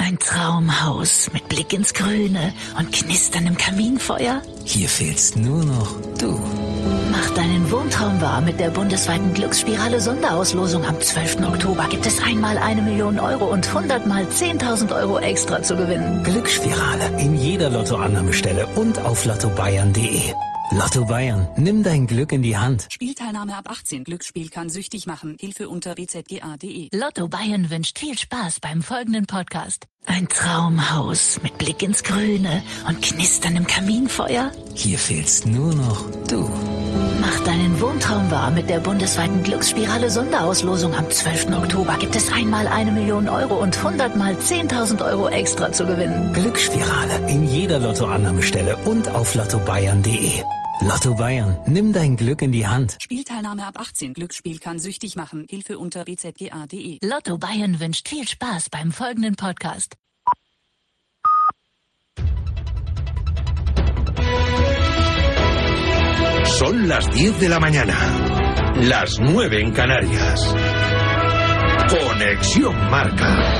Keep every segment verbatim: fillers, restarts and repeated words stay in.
Ein Traumhaus mit Blick ins Grüne und knisterndem Kaminfeuer? Hier fehlst nur noch du. Mach deinen Wohntraum wahr mit der bundesweiten Glücksspirale Sonderauslosung. Am zwölften Oktober gibt es einmal eine Million Euro und hundertmal zehntausend Euro extra zu gewinnen. Glücksspirale in jeder Lottoannahmestelle und auf lotto bayern punkt de. Lotto Bayern, nimm dein Glück in die Hand. Spielteilnahme ab achtzehn. Glücksspiel kann süchtig machen. Hilfe unter b z g a punkt de. Lotto Bayern wünscht viel Spaß beim folgenden Podcast. Ein Traumhaus mit Blick ins Grüne und knisterndem Kaminfeuer? Hier fehlst nur noch du. Mach deinen Wohntraum wahr mit der bundesweiten Glücksspirale Sonderauslosung. Am zwölften Oktober gibt es einmal eine Million Euro und hundertmal zehntausend Euro extra zu gewinnen. Glücksspirale in jeder Lottoannahmestelle und auf lotto bayern punkt de. Lotto Bayern, nimm dein Glück in die Hand. Spielteilnahme ab achtzehn. Glücksspiel kann süchtig machen. Hilfe unter b z g a punkt de. Lotto Bayern wünscht viel Spaß beim folgenden Podcast. Son las diez de la mañana, las nueve en Canarias. Conexión Marca.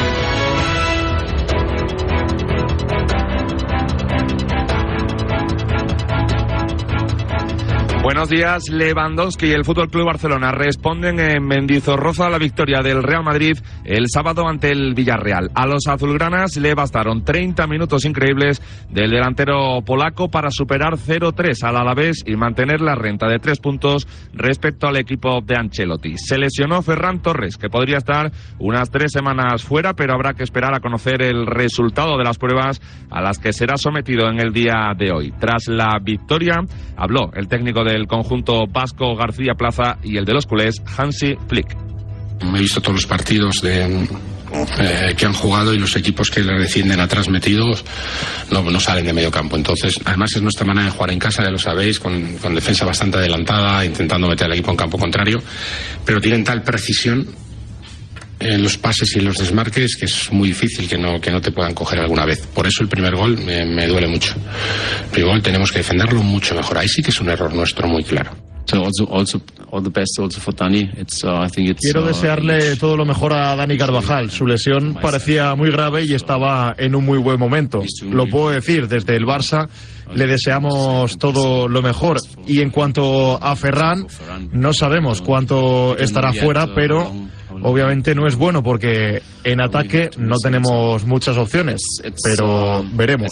Buenos días. Lewandowski y el F C Barcelona responden en Mendizorroza a la victoria del Real Madrid el sábado ante el Villarreal. A los azulgranas le bastaron treinta minutos increíbles del delantero polaco para superar cero tres al Alavés y mantener la renta de tres puntos respecto al equipo de Ancelotti. Se lesionó Ferran Torres, que podría estar unas tres semanas fuera, pero habrá que esperar a conocer el resultado de las pruebas a las que será sometido en el día de hoy. Tras la victoria, habló el técnico de el conjunto vasco García Plaza y el de los culés Hansi Flick. He visto todos los partidos de, eh, que han jugado y los equipos que le defienden atrás metidos no, no salen de medio campo. Entonces, además es nuestra manera de jugar en casa, ya lo sabéis, con, con defensa bastante adelantada, intentando meter al equipo en campo contrario, pero tienen tal precisión en los pases y en los desmarques que es muy difícil que no, que no te puedan coger alguna vez. Por eso el primer gol me, me duele mucho. El primer gol tenemos que defenderlo mucho mejor. Ahí sí que es un error nuestro muy claro. Quiero desearle todo lo mejor a Dani Carvajal. Su lesión parecía muy grave y estaba en un muy buen momento. Lo puedo decir, desde el Barça le deseamos todo lo mejor. Y en cuanto a Ferran, no sabemos cuánto estará fuera, pero obviamente no es bueno porque en ataque no tenemos muchas opciones, pero veremos.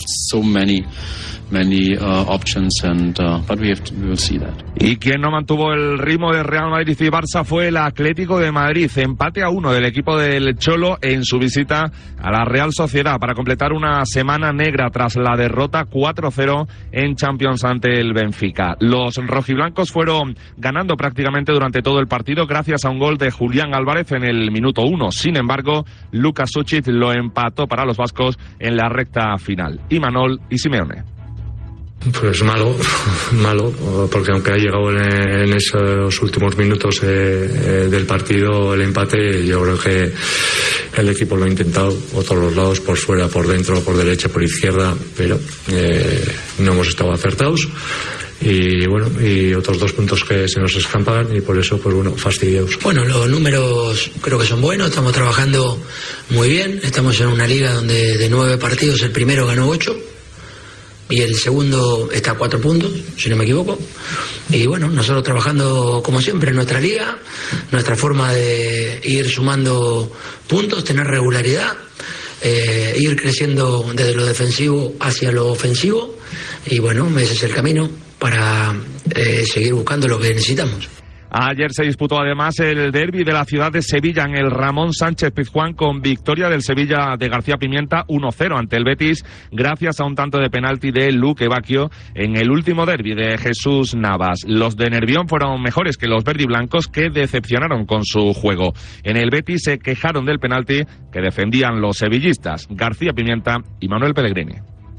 Y quien no mantuvo el ritmo de Real Madrid y Barça fue el Atlético de Madrid. Empate a uno del equipo del Cholo en su visita a la Real Sociedad para completar una semana negra tras la derrota cuatro cero en Champions ante el Benfica. Los rojiblancos fueron ganando prácticamente durante todo el partido gracias a un gol de Julián Álvarez en el minuto uno. Sin embargo, Lucas Suchit lo empató para los vascos en la recta final. Imanol y Simeone. Pues malo, malo, porque aunque ha llegado en, en esos últimos minutos eh, eh, del partido el empate, yo creo que el equipo lo ha intentado por todos los lados, por fuera, por dentro, por derecha, por izquierda, pero eh, no hemos estado acertados. Y bueno, y otros dos puntos que se nos escapan y por eso, pues bueno, fastidiados. Bueno, los números creo que son buenos, estamos trabajando muy bien, estamos en una liga donde de nueve partidos el primero ganó ocho y el segundo está a cuatro puntos, si no me equivoco. Y bueno, nosotros trabajando como siempre en nuestra liga, nuestra forma de ir sumando puntos, tener regularidad, eh, ir creciendo desde lo defensivo hacia lo ofensivo y bueno, ese es el camino para eh, seguir buscando lo que necesitamos. Ayer se disputó además el derbi de la ciudad de Sevilla en el Ramón Sánchez Pizjuán con victoria del Sevilla de García Pimienta uno cero ante el Betis gracias a un tanto de penalti de Luque Bacchio en el último derbi de Jesús Navas. Los de Nervión fueron mejores que los verdiblancos que decepcionaron con su juego. En el Betis se quejaron del penalti que defendían los sevillistas García Pimienta y Manuel Pellegrini.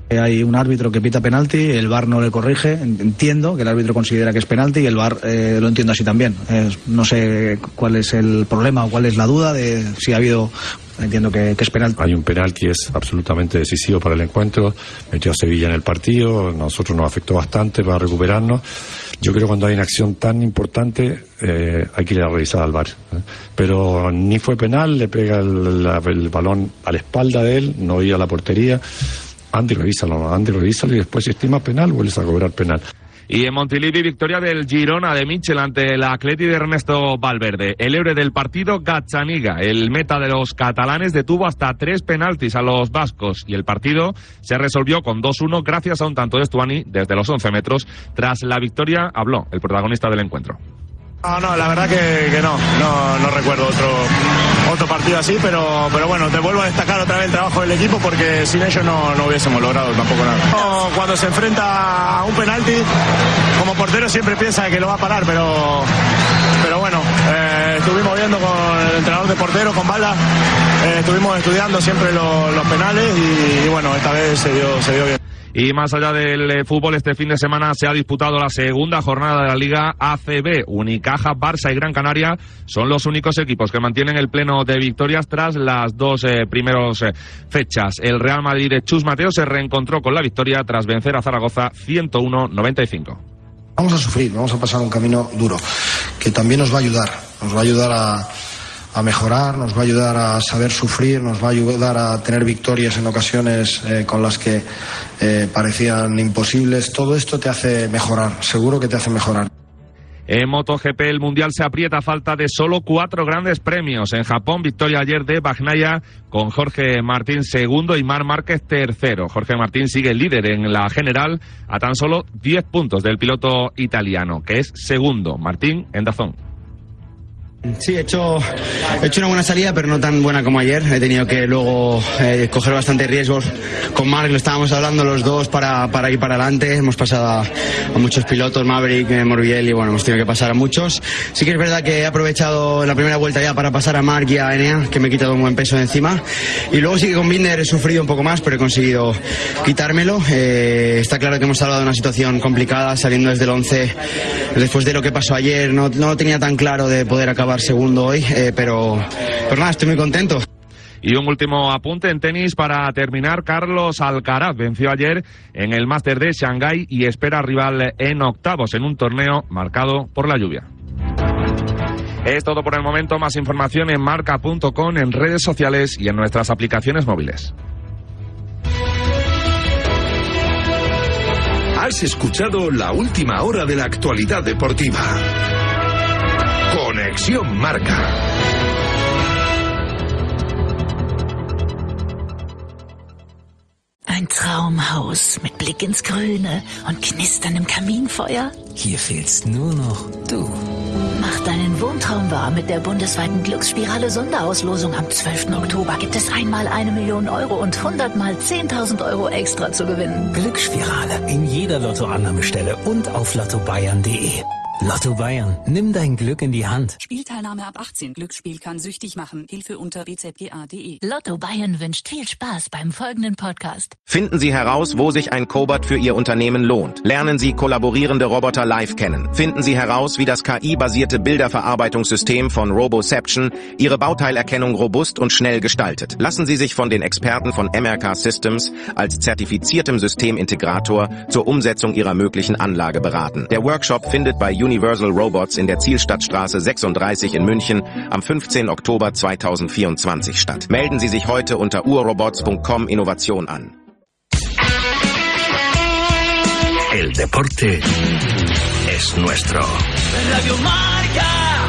Hay un árbitro que pita penalti, el V A R no le corrige, entiendo que el árbitro considera que es penalti y el V A R eh, lo entiendo así también. Eh, no sé cuál es el problema o cuál es la duda de si ha habido, entiendo que, que es penalti. Hay un penalti, es absolutamente decisivo para el encuentro, metió a Sevilla en el partido, nosotros nos afectó bastante para recuperarnos. Yo creo que cuando hay una acción tan importante eh, hay que ir a revisar al V A R. ¿eh? Pero ni fue penal, le pega el, la, el balón a la espalda de él, no iba a la portería. Andy, revísalo, Andy, revísalo y después si estima penal, vuelves a cobrar penal. Y en Montilivi, victoria del Girona de Michel ante el Atleti de Ernesto Valverde. El héroe del partido, Gazzaniga, el meta de los catalanes, detuvo hasta tres penaltis a los vascos y el partido se resolvió con dos uno gracias a un tanto de Stuani desde los once metros. Tras la victoria habló el protagonista del encuentro. No, no, la verdad que, que no, no, no recuerdo otro, otro partido así, pero, pero bueno, te vuelvo a destacar otra vez el trabajo del equipo porque sin ellos no, no hubiésemos logrado tampoco nada. No, cuando se enfrenta a un penalti, como portero siempre piensa que lo va a parar, pero, pero bueno, eh, estuvimos viendo con el entrenador de portero, con Bala, eh, estuvimos estudiando siempre lo, los penales y, y bueno, esta vez se dio, se dio bien. Y más allá del eh, fútbol, este fin de semana se ha disputado la segunda jornada de la Liga A C B. Unicaja, Barça y Gran Canaria son los únicos equipos que mantienen el pleno de victorias tras las dos eh, primeras eh, fechas. El Real Madrid de Chus Mateo se reencontró con la victoria tras vencer a Zaragoza ciento uno a noventa y cinco. Vamos a sufrir, vamos a pasar un camino duro, que también nos va a ayudar, nos va a ayudar a... a mejorar, nos va a ayudar a saber sufrir, nos va a ayudar a tener victorias en ocasiones eh, con las que eh, parecían imposibles. Todo esto te hace mejorar, seguro que te hace mejorar. En MotoGP el Mundial se aprieta a falta de solo cuatro grandes premios. En Japón, victoria ayer de Bagnaia con Jorge Martín segundo y Marc Márquez tercero. Jorge Martín sigue líder en la general a tan solo diez puntos del piloto italiano, que es segundo. Martín en Dazón. Sí, he hecho, he hecho una buena salida, pero no tan buena como ayer. He tenido que luego eh, coger bastantes riesgos. Con Marc lo estábamos hablando los dos para, para ir para adelante. Hemos pasado a, a muchos pilotos, Maverick, eh, Morbidelli, y bueno, hemos tenido que pasar a muchos. Sí que es verdad que he aprovechado la primera vuelta ya para pasar a Marc y a Enea, que me he quitado un buen peso de encima. Y luego sí que con Binder he sufrido un poco más, pero he conseguido quitármelo. Eh, está claro que hemos hablado de una situación complicada, saliendo desde el once, después de lo que pasó ayer. No, no lo tenía tan claro de poder acabar segundo hoy, eh, pero, pero nada, estoy muy contento. Y un último apunte en tenis para terminar. Carlos Alcaraz venció ayer en el Máster de Shanghái y espera rival en octavos en un torneo marcado por la lluvia. Es todo por el momento. Más información en marca punto com, en redes sociales y en nuestras aplicaciones móviles. Has escuchado la última hora de la actualidad deportiva. Conexión Marca. Ein Traumhaus mit Blick ins Grüne und knisterndem Kaminfeuer? Hier fehlst nur noch du. Mach deinen Wohntraum wahr mit der bundesweiten Glücksspirale Sonderauslosung. Am zwölften Oktober gibt es einmal eine Million Euro und hundert mal zehntausend Euro extra zu gewinnen. Glücksspirale in jeder Lottoannahmestelle und auf lotto bayern punkt de. Lotto Bayern, nimm dein Glück in die Hand. Spielteilnahme ab achtzehn. Glücksspiel kann süchtig machen. Hilfe unter b z g a punkt de. Lotto Bayern wünscht viel Spaß beim folgenden Podcast. Finden Sie heraus, wo sich ein Cobot für Ihr Unternehmen lohnt. Lernen Sie kollaborierende Roboter live kennen. Finden Sie heraus, wie das K I-basierte Bilderverarbeitungssystem von Roboception Ihre Bauteilerkennung robust und schnell gestaltet. Lassen Sie sich von den Experten von M R K Systems als zertifiziertem Systemintegrator zur Umsetzung Ihrer möglichen Anlage beraten. Der Workshop findet bei Universal Robots in der Zielstadtstraße sechsunddreißig in München am fünfzehnten Oktober zweitausendvierundzwanzig statt. Melden Sie sich heute unter urrobots punkt com Innovation an. El deporte es nuestro. Radio Marca.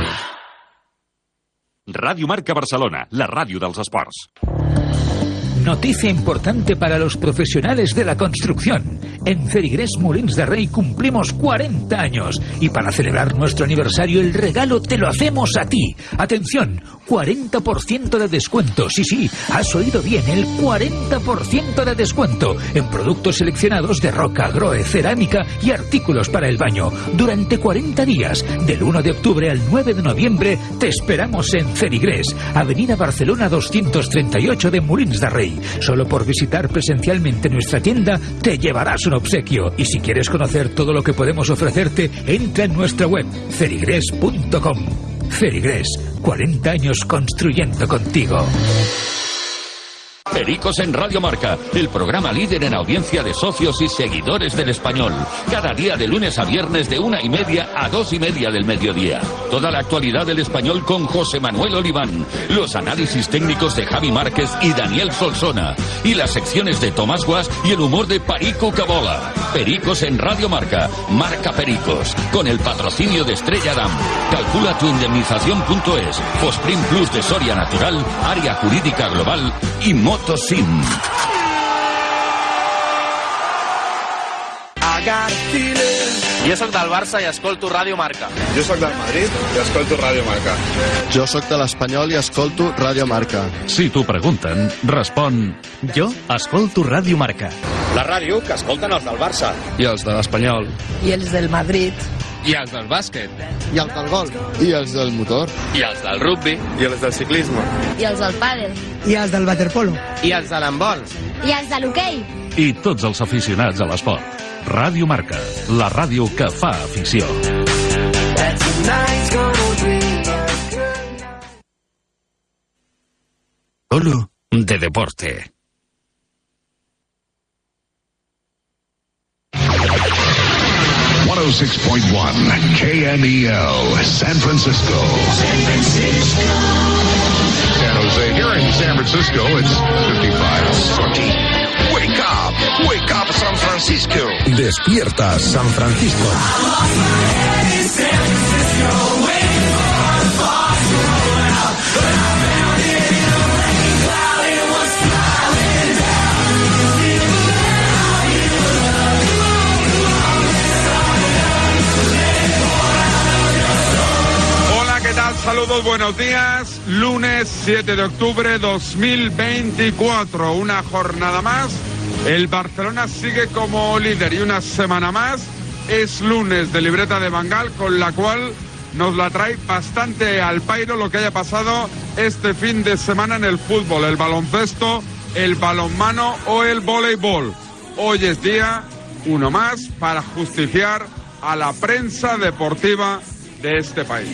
Radio Marca Barcelona, la ràdio dels esports. Noticia importante para los profesionales de la construcción. En Ferigrés Molins de Rey cumplimos cuarenta años y para celebrar nuestro aniversario el regalo te lo hacemos a ti. Atención, cuarenta por ciento de descuento. Sí, sí, has oído bien, el cuarenta por ciento de descuento en productos seleccionados de roca, groe, cerámica y artículos para el baño. Durante cuarenta días, del uno de octubre al nueve de noviembre, te esperamos en Cerigres, Avenida Barcelona doscientos treinta y ocho de Molins de Rey. Solo por visitar presencialmente nuestra tienda te llevarás un obsequio. Y si quieres conocer todo lo que podemos ofrecerte, entra en nuestra web cerigres punto com. Cerigres, cuarenta años construyendo contigo. Pericos en Radio Marca, el programa líder en audiencia de socios y seguidores del Español. Cada día de lunes a viernes de una y media a dos y media del mediodía. Toda la actualidad del Español con José Manuel Oliván. Los análisis técnicos de Javi Márquez y Daniel Solsona. Y las secciones de Tomás Guas y el humor de Perico Cabola. Pericos en Radio Marca. Marca Pericos. Con el patrocinio de Estrella Damm. Calcula tu indemnización punto es. Fosprin Plus de Soria Natural. Área Jurídica Global. Y Motosim. Jo soc del Barça i escolto Ràdio Marca. Jo soc del Madrid i escolto Ràdio Marca. Jo soc de l'Espanyol i escolto Ràdio Marca. Si t'ho pregunten, respon... Jo escolto Ràdio Marca. La ràdio que escolten els del Barça. I els de l'Espanyol. I els del Madrid. I els del bàsquet. I els del golf. I els del motor. I els del rugby. I els del ciclisme. I els del pàdel. I els del waterpolo. I els de l'handbol. I els de l'hoquei. I tots els aficionats a l'esport. Ràdio Marca, la ràdio que fa afició. Solo de deporte. one oh six point one K M E L, San Francisco. San Francisco. San Jose. Here in San Francisco, it's fifty-five forty. Wake up, wake up San Francisco. Despierta San Francisco. Hola, ¿qué tal? Saludos, buenos días. Lunes siete de octubre dos mil veinticuatro, una jornada más. El Barcelona sigue como líder y una semana más es lunes de libreta de Bangal, con la cual nos la trae bastante al pairo lo que haya pasado este fin de semana en el fútbol, el baloncesto, el balonmano o el voleibol. Hoy es día uno más para justiciar a la prensa deportiva de este país.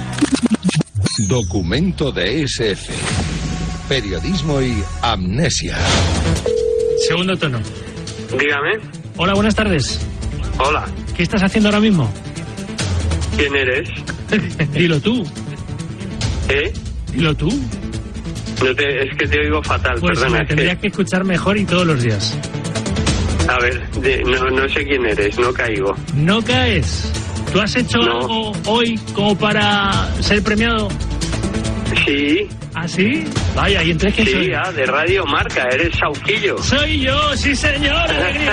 Documento de S F. Periodismo y amnesia. Segundo tono. Dígame. Hola, buenas tardes. Hola. ¿Qué estás haciendo ahora mismo? ¿Quién eres? Dilo tú. ¿Eh? Dilo tú. No te, es que te oigo fatal, pues perdona. Me tendría que... que escuchar mejor y todos los días. A ver, de, no, no sé quién eres, no caigo. ¿No caes? ¿Tú has hecho no. algo hoy como para ser premiado? Sí. ¿Ah, sí? Vaya, ¿y entonces quién sí, soy? Sí, ah, de Radio Marca, eres Sauquillo. Soy yo, sí señor.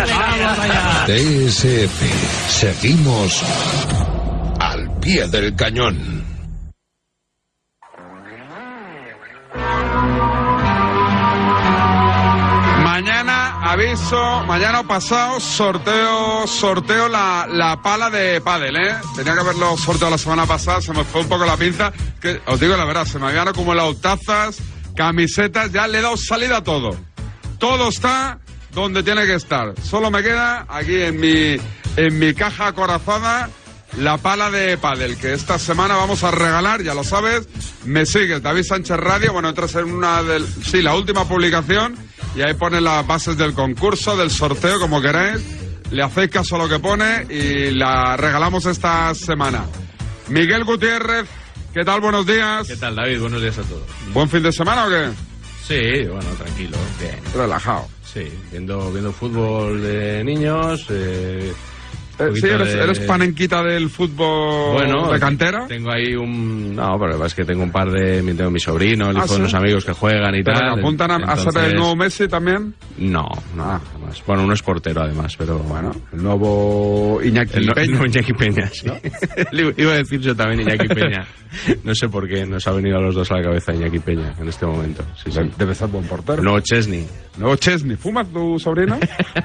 D S F, seguimos al pie del cañón. Mañana, aviso, mañana o pasado, sorteo, sorteo la, la pala de pádel, ¿eh? Tenía que haberlo sorteado la semana pasada, se me fue un poco la pinza, que os digo la verdad, se me habían acumulado tazas, camisetas, ya le he dado salida a todo. Todo está donde tiene que estar. Solo me queda aquí en mi, en mi caja acorazada la pala de pádel, que esta semana vamos a regalar, ya lo sabes. Me sigues, David Sánchez Radio, bueno, entras en una del, sí, la última publicación, y ahí pone las bases del concurso, del sorteo, como queráis. Le hacéis caso a lo que pone y la regalamos esta semana. Miguel Gutiérrez, ¿qué tal? Buenos días. ¿Qué tal, David? Buenos días a todos. ¿Buen fin de semana o qué? Sí, bueno, tranquilo, bien. Relajado. Sí, viendo, viendo fútbol de niños, eh, Eh, sí, eres, de... eres panenquita del fútbol bueno, de cantera. Tengo ahí un... No, pero es que tengo un par de... Tengo mi sobrino, el ¿Ah, hijo sí? de unos amigos que juegan y ¿Pero tal. que apuntan a, entonces... a ser el nuevo Messi también? No, no, ah. jamás. Bueno, uno es portero además, pero... Bueno, el nuevo Iñaki el no, Peña. El nuevo Iñaki Peña, sí. ¿No? Iba a decir yo también Iñaki Peña. No sé por qué nos ha venido a los dos a la cabeza Iñaki Peña en este momento. Sí, sí. Debe ser buen portero. No, Chesney. No, Chesney. ¿Fumas tu sobrino?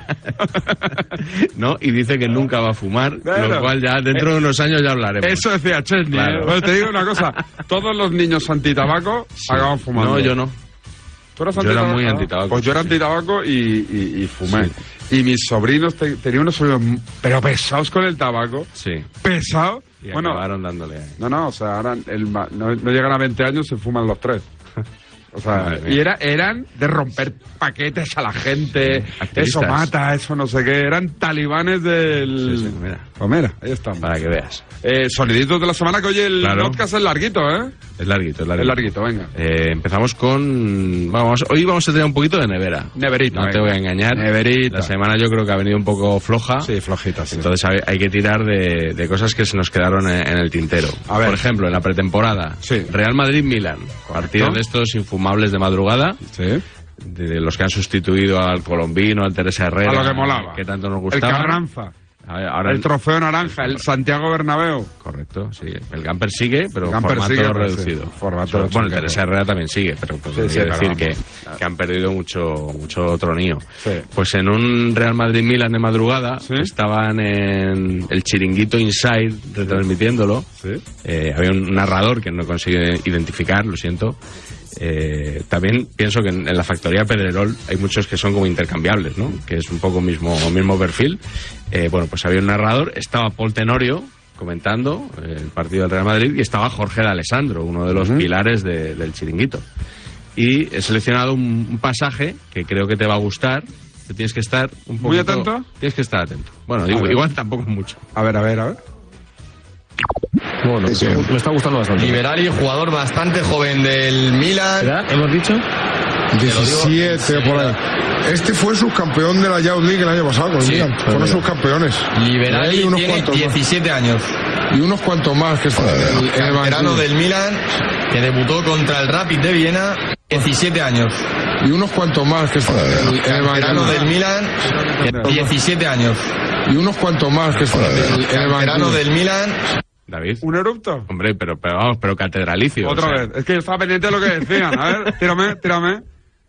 No, y dice que nunca va a fumar, claro. Lo cual ya dentro de unos años ya hablaremos. Eso decía Chesney. Claro. ¿eh? Pero te digo una cosa, todos los niños antitabaco sí. acaban fumando. No, yo no. ¿Tú eras yo era muy antitabaco. Pues yo era antitabaco y, y, y fumé. Sí. Y mis sobrinos, te, tenía unos sobrinos, pero pesados con el tabaco. Sí. Pesados. Y bueno, acabaron dándole. No, no, o sea, ahora el, no, no llegan a veinte años, se fuman los tres. O sea, y era, eran de romper paquetes a la gente, activistas. Eso mata, eso no sé qué, eran talibanes del... Sí, sí, mira. Pues mira, ahí están. Para que veas. Eh, soliditos de la semana, que hoy el claro. podcast es larguito, ¿eh? Es larguito, es larguito. Es larguito, venga. Eh, empezamos con... Vamos, hoy vamos a tener un poquito de nevera. Neverita. No venga. Te voy a engañar. Neverita. La semana yo creo que ha venido un poco floja. Sí, flojita, sí. Entonces hay, hay que tirar de, de cosas que se nos quedaron en, en el tintero. A ver. Por ejemplo, en la pretemporada. Sí. Real Madrid-Milan. Partido de estos infumables de madrugada. Sí. De los que han sustituido al colombino, al Teresa Herrera. A lo que molaba. Que tanto nos gustaba. El Carranza. A ver, ahora el trofeo naranja, el Santiago Bernabéu. Correcto, sí. El Gamper sigue, pero en Gamper formato sigue, reducido. Sí, formato bueno, el Teresa Herrera también sigue, pero pues, sí, sí, decir claro, que, claro. que han perdido mucho mucho tronío. Sí. Pues en un Real Madrid-Milan de madrugada, ¿Sí? estaban en el chiringuito Inside retransmitiéndolo. ¿Sí? Eh, había un narrador que no consigue identificar, lo siento. Eh, también pienso que en, en la factoría Pedrerol hay muchos que son como intercambiables, ¿no? Que es un poco mismo mismo perfil. Eh, bueno, pues había un narrador, estaba Paul Tenorio comentando eh, el partido del Real Madrid y estaba Jorge de Alessandro, uno de los uh-huh. pilares de, del chiringuito. Y he seleccionado un, un pasaje que creo que te va a gustar. Te tienes que estar un poco... ¿Muy atento? Tienes que estar atento. Bueno, digo, igual tampoco mucho. A ver, a ver, a ver. Bueno, sí, me está gustando bastante. Liberali, jugador bastante joven del Milan. ¿Edad? ¿Hemos dicho? diecisiete por ahí. Este fue subcampeón de la Youth League el año pasado con sí, Milan. Fueron subcampeones. Liberali unos tiene diecisiete más. años. Y unos cuantos más que está el, el, el veterano del Milan, que debutó contra el Rapid de Viena, diecisiete años. Y unos cuantos más que está el, el veterano del Milan, diecisiete años. Y unos cuantos más que está el, el veterano del Milan. David. ¿Un erupto? Hombre, pero, pero vamos, pero catedralicio. Otra o sea. vez. Es que yo estaba pendiente de lo que decían. A ver, tírame, tírame.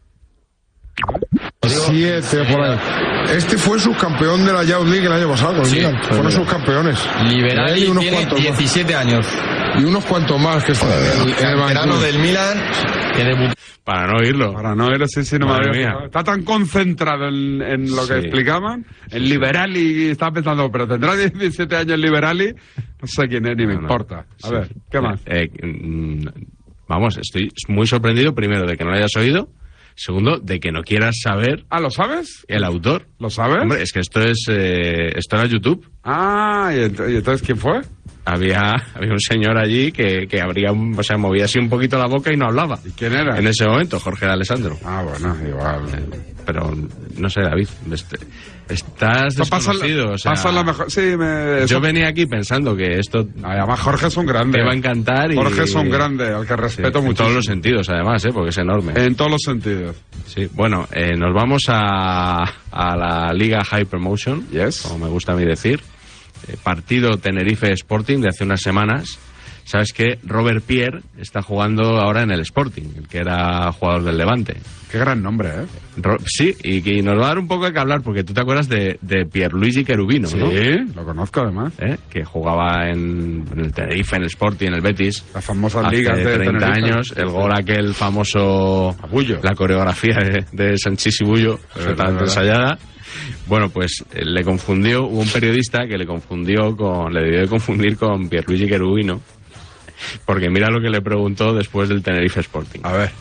Siete por ahí. Este fue subcampeón de la Youth League el año pasado con sí, Milan. Fueron subcampeones. Liberali tiene diecisiete años. Y unos cuantos más que está el, el veterano del Milan, que debutó. Para no oírlo. Para no oírlo, sí, sí, no Madre me había... mía. Está tan concentrado en, en lo que sí. explicaban. El Liberali, estaba pensando, pero tendrá diecisiete años el Liberali. No sé quién es, ni me no, importa. A sí. ver, ¿qué más? Eh, eh, vamos, estoy muy sorprendido, primero, de que no lo hayas oído. Segundo, de que no quieras saber... Ah, ¿lo sabes? El autor. ¿Lo sabes? Hombre, es que esto es... Eh, esto era YouTube. Ah, ¿y, ent ¿y entonces quién fue? Había, había un señor allí que, que abría, un, o sea, movía así un poquito la boca y no hablaba. ¿Y quién era? En ese momento, Jorge de Alessandro. Ah, bueno, igual. Eh, pero, no sé, David, este, estás desconocido. Pasa, o sea, pasa la mejor... Sí, me... Yo eso... venía aquí pensando que esto... Además, Jorge es un grande. Te va a encantar y... Jorge es un grande, al que respeto sí, mucho. En todos los sentidos, además, ¿eh? Porque es enorme. En todos los sentidos. Sí, bueno, eh, nos vamos a, a la Liga High Promotion, yes. como me gusta a mí decir. Eh, partido Tenerife Sporting de hace unas semanas. Sabes que Robert Pierre está jugando ahora en el Sporting, el que era jugador del Levante. Qué gran nombre, ¿eh? Ro sí, y, y nos va a dar un poco de que hablar, porque tú te acuerdas de, de Pierluigi Cherubino, sí, ¿no? Sí, lo conozco además. ¿Eh? Que jugaba en, en el Tenerife, en el Sporting, en el Betis. Las famosas hace ligas de treinta Tenerife. años, el gol aquel famoso... Abullo. La coreografía de, de Sanchís y Bullo, perfectamente ensayada. Bueno, pues eh, le confundió, hubo un periodista que le confundió con, le debió de confundir con Pierluigi Cherubino, porque mira lo que le preguntó después del Tenerife Sporting. A ver.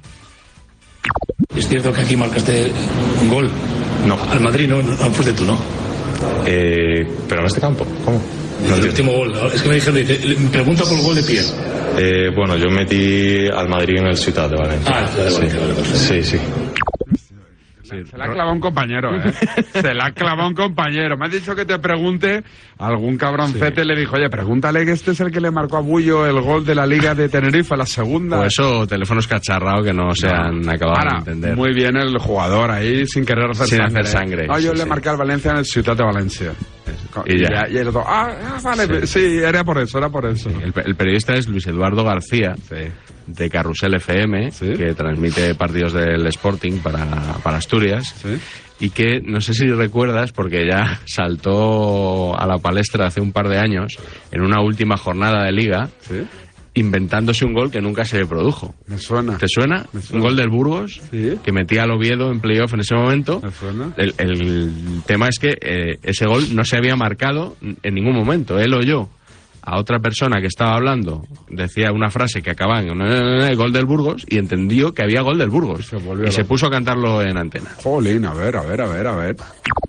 ¿Es cierto que aquí marcaste un gol? No. Al Madrid no, no fuiste tú, ¿no? Eh, pero en este campo, ¿cómo? No, el último gol, es que me dijeron, dice, me pregunta por el gol de Pierre. Eh, bueno, yo metí al Madrid en el Ciutat de Valencia. Ah, el Ciutat de Valencia, sí. vale, perfecto. Sí, sí. Sí, se la ha clavado un compañero, ¿eh? Se la ha clavado un compañero. Me has dicho que te pregunte, algún cabroncete sí. le dijo, oye, pregúntale que este es el que le marcó a Bullo el gol de la Liga de Tenerife, la segunda. O eso, teléfonos cacharrados que no se han no. acabado Ahora, de entender. Muy bien el jugador ahí, sin querer hacer sin sangre. hacer sangre. No, yo sí, le sí. marqué al Valencia en el Ciutat de Valencia. Y, ya. y, y el otro, ah, vale, sí. sí, era por eso, era por eso. Sí, el, el periodista es Luis Eduardo García, sí. de Carrusel F M, ¿sí? que transmite partidos del Sporting para, para Asturias, ¿sí? y que, no sé si recuerdas, porque ya saltó a la palestra hace un par de años, en una última jornada de Liga, ¿sí? inventándose un gol que nunca se le produjo. Me suena. ¿Te suena? Me suena. Un gol del Burgos, ¿sí? que metía al Oviedo en playoff en ese momento. Me suena. El, el tema es que eh, ese gol no se había marcado en ningún momento, él o yo. A otra persona que estaba hablando decía una frase que acababa en el gol del Burgos y entendió que había gol del Burgos. Se y se puso a cantarlo en antena. Jolín, a ver, a ver, a ver, a ver.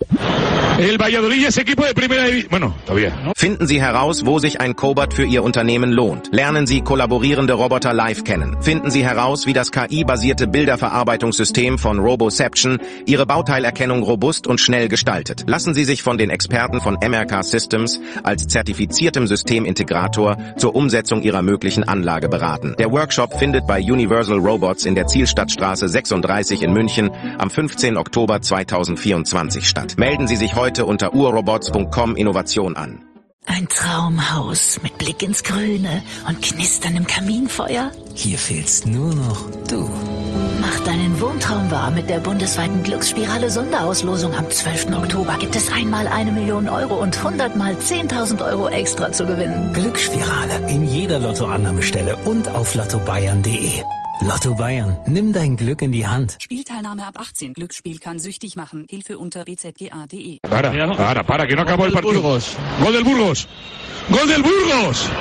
El Valladolid es equipo de primera división. Bueno, todavía. ¿no? Finden Sie heraus, wo sich ein Cobot für Ihr Unternehmen lohnt. Lernen Sie kollaborierende Roboter live kennen. Finden Sie heraus, wie das K I-basierte Bilderverarbeitungssystem von Roboception Ihre Bauteilerkennung robust und schnell gestaltet. Lassen Sie sich von den Experten von M R K Systems als zertifiziertem Systemintegrator zur Umsetzung Ihrer möglichen Anlage beraten. Der Workshop findet bei Universal Robots in der Zielstadtstraße sechsunddreißig in München am fünfzehnten Oktober zweitausendvierundzwanzig statt. Melden Sie sich heute unter urrobots punkt com Innovation an. Ein Traumhaus mit Blick ins Grüne und knisterndem Kaminfeuer. Hier fehlst nur noch du. Mach deinen Wohntraum wahr mit der bundesweiten Glücksspirale Sonderauslosung. Am zwölften Oktober gibt es einmal eine Million Euro und hundertmal zehntausend Euro extra zu gewinnen. Glücksspirale in jeder Lottoannahmestelle und auf lotto bayern punkt de. Lotto Bayern, nimm dein Glück in die Hand. Spielteilnahme ab achtzehn. Glücksspiel kann süchtig machen. Hilfe unter b z g a punto de. Para, para, para, que no acabó el partido. Burgos. Gol del Burgos. Gol del Burgos.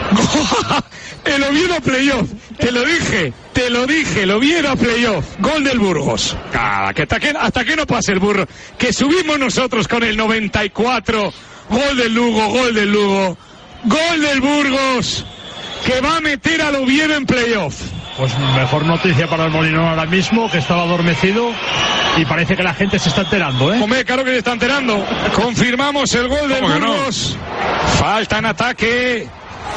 El Oviedo playoff. Te lo dije, te lo dije, el Oviedo playoff. Gol del Burgos. Ah, que hasta, que hasta que no pase el burro. Que subimos nosotros con el noventa y cuatro. Gol del Lugo, gol del Lugo. Gol del Burgos. Que va a meter al Oviedo en playoff. Pues mejor noticia para el Molinón ahora mismo, que estaba adormecido y parece que la gente se está enterando, ¿eh? Hombre, claro que se está enterando. Confirmamos el gol del Burgos. No? Falta en ataque.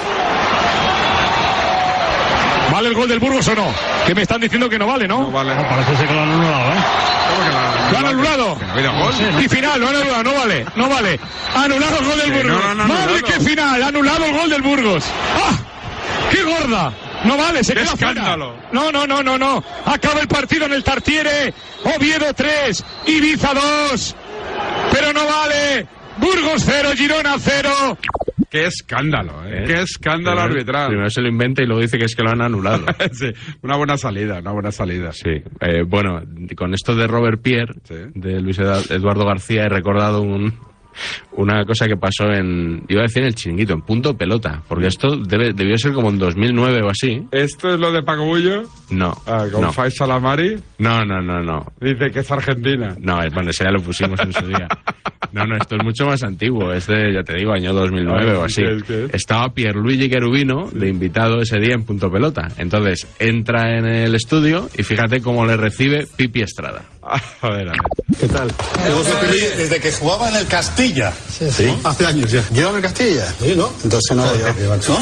¿Vale el gol del Burgos o no? Que me están diciendo que no vale, ¿no? No vale. No, parece ser que lo han anulado, ¿eh? ¿Cómo que lo han anulado? ¿Lo han anulado? Que no ha habido gol. No sé, y final, lo han anulado, no vale, no vale. Anulado el gol del Burgos. No, no, no, ¡madre, qué final! Anulado el gol del Burgos. ¡Ah! ¡Qué gorda! No vale, se ¡qué queda escándalo! Fuera. No, no, no, no, no. Acaba el partido en el Tartiere. Oviedo tres, Ibiza dos. Pero no vale. Burgos cero, Girona cero. ¡Qué escándalo! ¿eh? ¿Eh? ¡Qué escándalo primero, arbitral! Primero se lo inventa y luego dice que es que lo han anulado. Sí, una buena salida, una buena salida. Sí. Eh, bueno, con esto de Robert Pierre, sí. de Luis Eduardo García, he recordado un... una cosa que pasó en, iba a decir en el Chiringuito, en Punto Pelota, porque esto debe, debió ser como en dos mil nueve o así. ¿Esto es lo de Paco Bullo? No. Ah, ¿con no. Faisal Amari? No, no, no, no. Dice que es Argentina. No, bueno, ese ya lo pusimos en su día. No, no, esto es mucho más antiguo, es de, ya te digo, año dos mil nueve o así. ¿Qué es, qué es? Estaba Pierluigi Cherubino de invitado ese día en Punto Pelota. Entonces, entra en el estudio y fíjate cómo le recibe Pipi Estrada. A ver, a ver. ¿Qué tal? Desde que jugaba en el Castilla. Sí, sí. ¿No? Hace años ya. ¿Lleva en el Castilla? Sí, ¿no? Entonces no, Joder, yo. ¿No?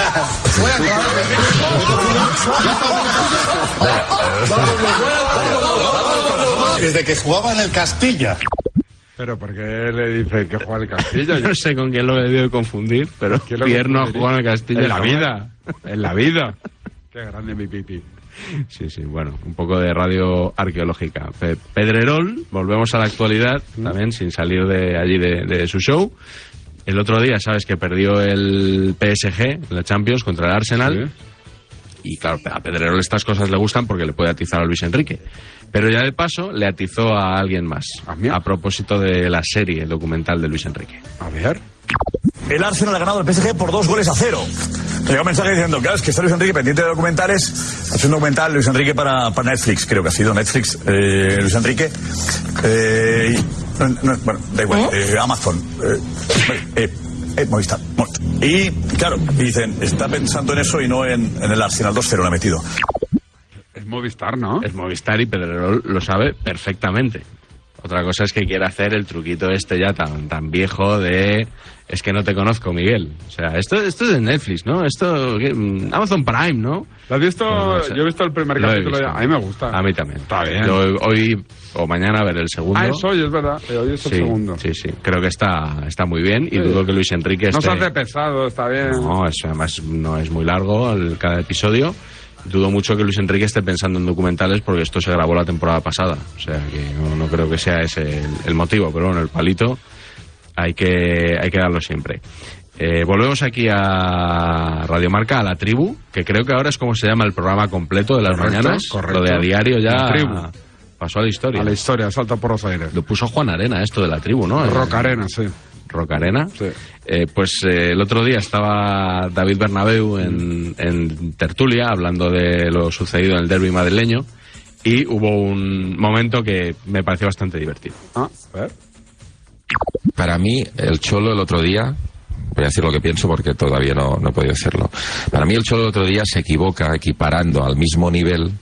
Desde que jugaba en el Castilla. Pero ¿por qué le dice que juega en el Castilla? Yo no sé con quién lo he debido de confundir, pero Pierre no ha jugado en el Castilla. En la vida. En la vida. Qué grande mi Pipi. Sí, sí, bueno, un poco de radio arqueológica. Pedrerol, volvemos a la actualidad, también sin salir de allí de, de su show. El otro día, sabes que perdió el P S G en la Champions contra el Arsenal. Sí. Y claro, a Pedrerol estas cosas le gustan porque le puede atizar a Luis Enrique. Pero ya de paso le atizó a alguien más. ¿A, a propósito de la serie, el documental de Luis Enrique. A ver. El Arsenal ha ganado el P S G por dos goles a cero. Llega un mensaje diciendo, claro, es que está Luis Enrique pendiente de documentales. Ha hecho un documental Luis Enrique para, para Netflix, creo que ha sido Netflix, eh, Luis Enrique. Eh, y, no, no, bueno, da igual, eh, Amazon. Eh, eh, eh, Movistar. Y claro, y dicen, está pensando en eso y no en, en el Arsenal dos cero, lo ha metido. Es Movistar, ¿no? Es Movistar y Pedrerol lo sabe perfectamente. Otra cosa es que quiera hacer el truquito este ya tan, tan viejo de... Es que no te conozco, Miguel. O sea, esto, esto es de Netflix, ¿no? Esto... Amazon Prime, ¿no? ¿Lo has visto? No, no sé. Yo he visto el primer Lo he capítulo visto. ya. A mí me gusta. A mí también. Está bien. Yo hoy o mañana veré el segundo. Ah, es hoy, es verdad. Eh, Hoy es el Sí, segundo. sí, sí. Creo que está, está muy bien y Sí. dudo que Luis Enrique No esté... se hace pesado, está bien. No, es, además no es muy largo el, cada episodio. Dudo mucho que Luis Enrique esté pensando en documentales porque esto se grabó la temporada pasada. O sea que no, no creo que sea ese el, el motivo. Pero bueno, el palito hay que, hay que darlo siempre. Eh, volvemos aquí a Radio Marca, a La Tribu, que creo que ahora es como se llama el programa completo de las Correcto, mañanas. correcto. Lo de a diario ya La Tribu. pasó a la historia. A la historia, salta por los aires. Lo puso Juan Arena, esto de La Tribu, ¿no? Rock Arena, sí. Rock Arena. Sí. Eh, pues eh, el otro día estaba David Bernabéu en, en tertulia hablando de lo sucedido en el derbi madrileño y hubo un momento que me pareció bastante divertido. Ah, a ver. Para mí, el Cholo el otro día, voy a decir lo que pienso porque todavía no, no he podido decirlo. Para mí el Cholo el otro día se equivoca equiparando al mismo nivel.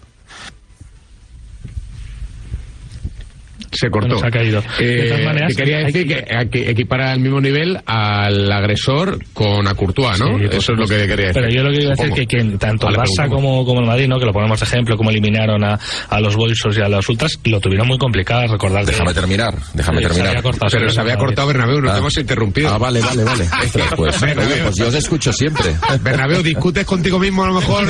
Se cortó. Bueno, se ha caído. Eh, De todas maneras, te quería hay decir que- que, a- que equipara al mismo nivel al agresor con a Courtois, ¿no? Sí, por Eso es lo que quería decir. Pero yo lo que iba a decir Supongo. es que, que tanto el Vale, Barça preguntamos. como, como el Madrid, ¿no? Que lo ponemos de ejemplo, como eliminaron a, a los Boysos y a los Ultras, lo tuvieron muy complicado, recordar. Déjame terminar, déjame Sí, se terminar. había cortado, Pero se se había había cortado Bernabéu, nos Ah. hemos interrumpido. Ah, vale, vale, vale. Ostras, pues, Bernabéu. oye, pues yo os escucho siempre. Bernabéu, discutes contigo mismo a lo mejor.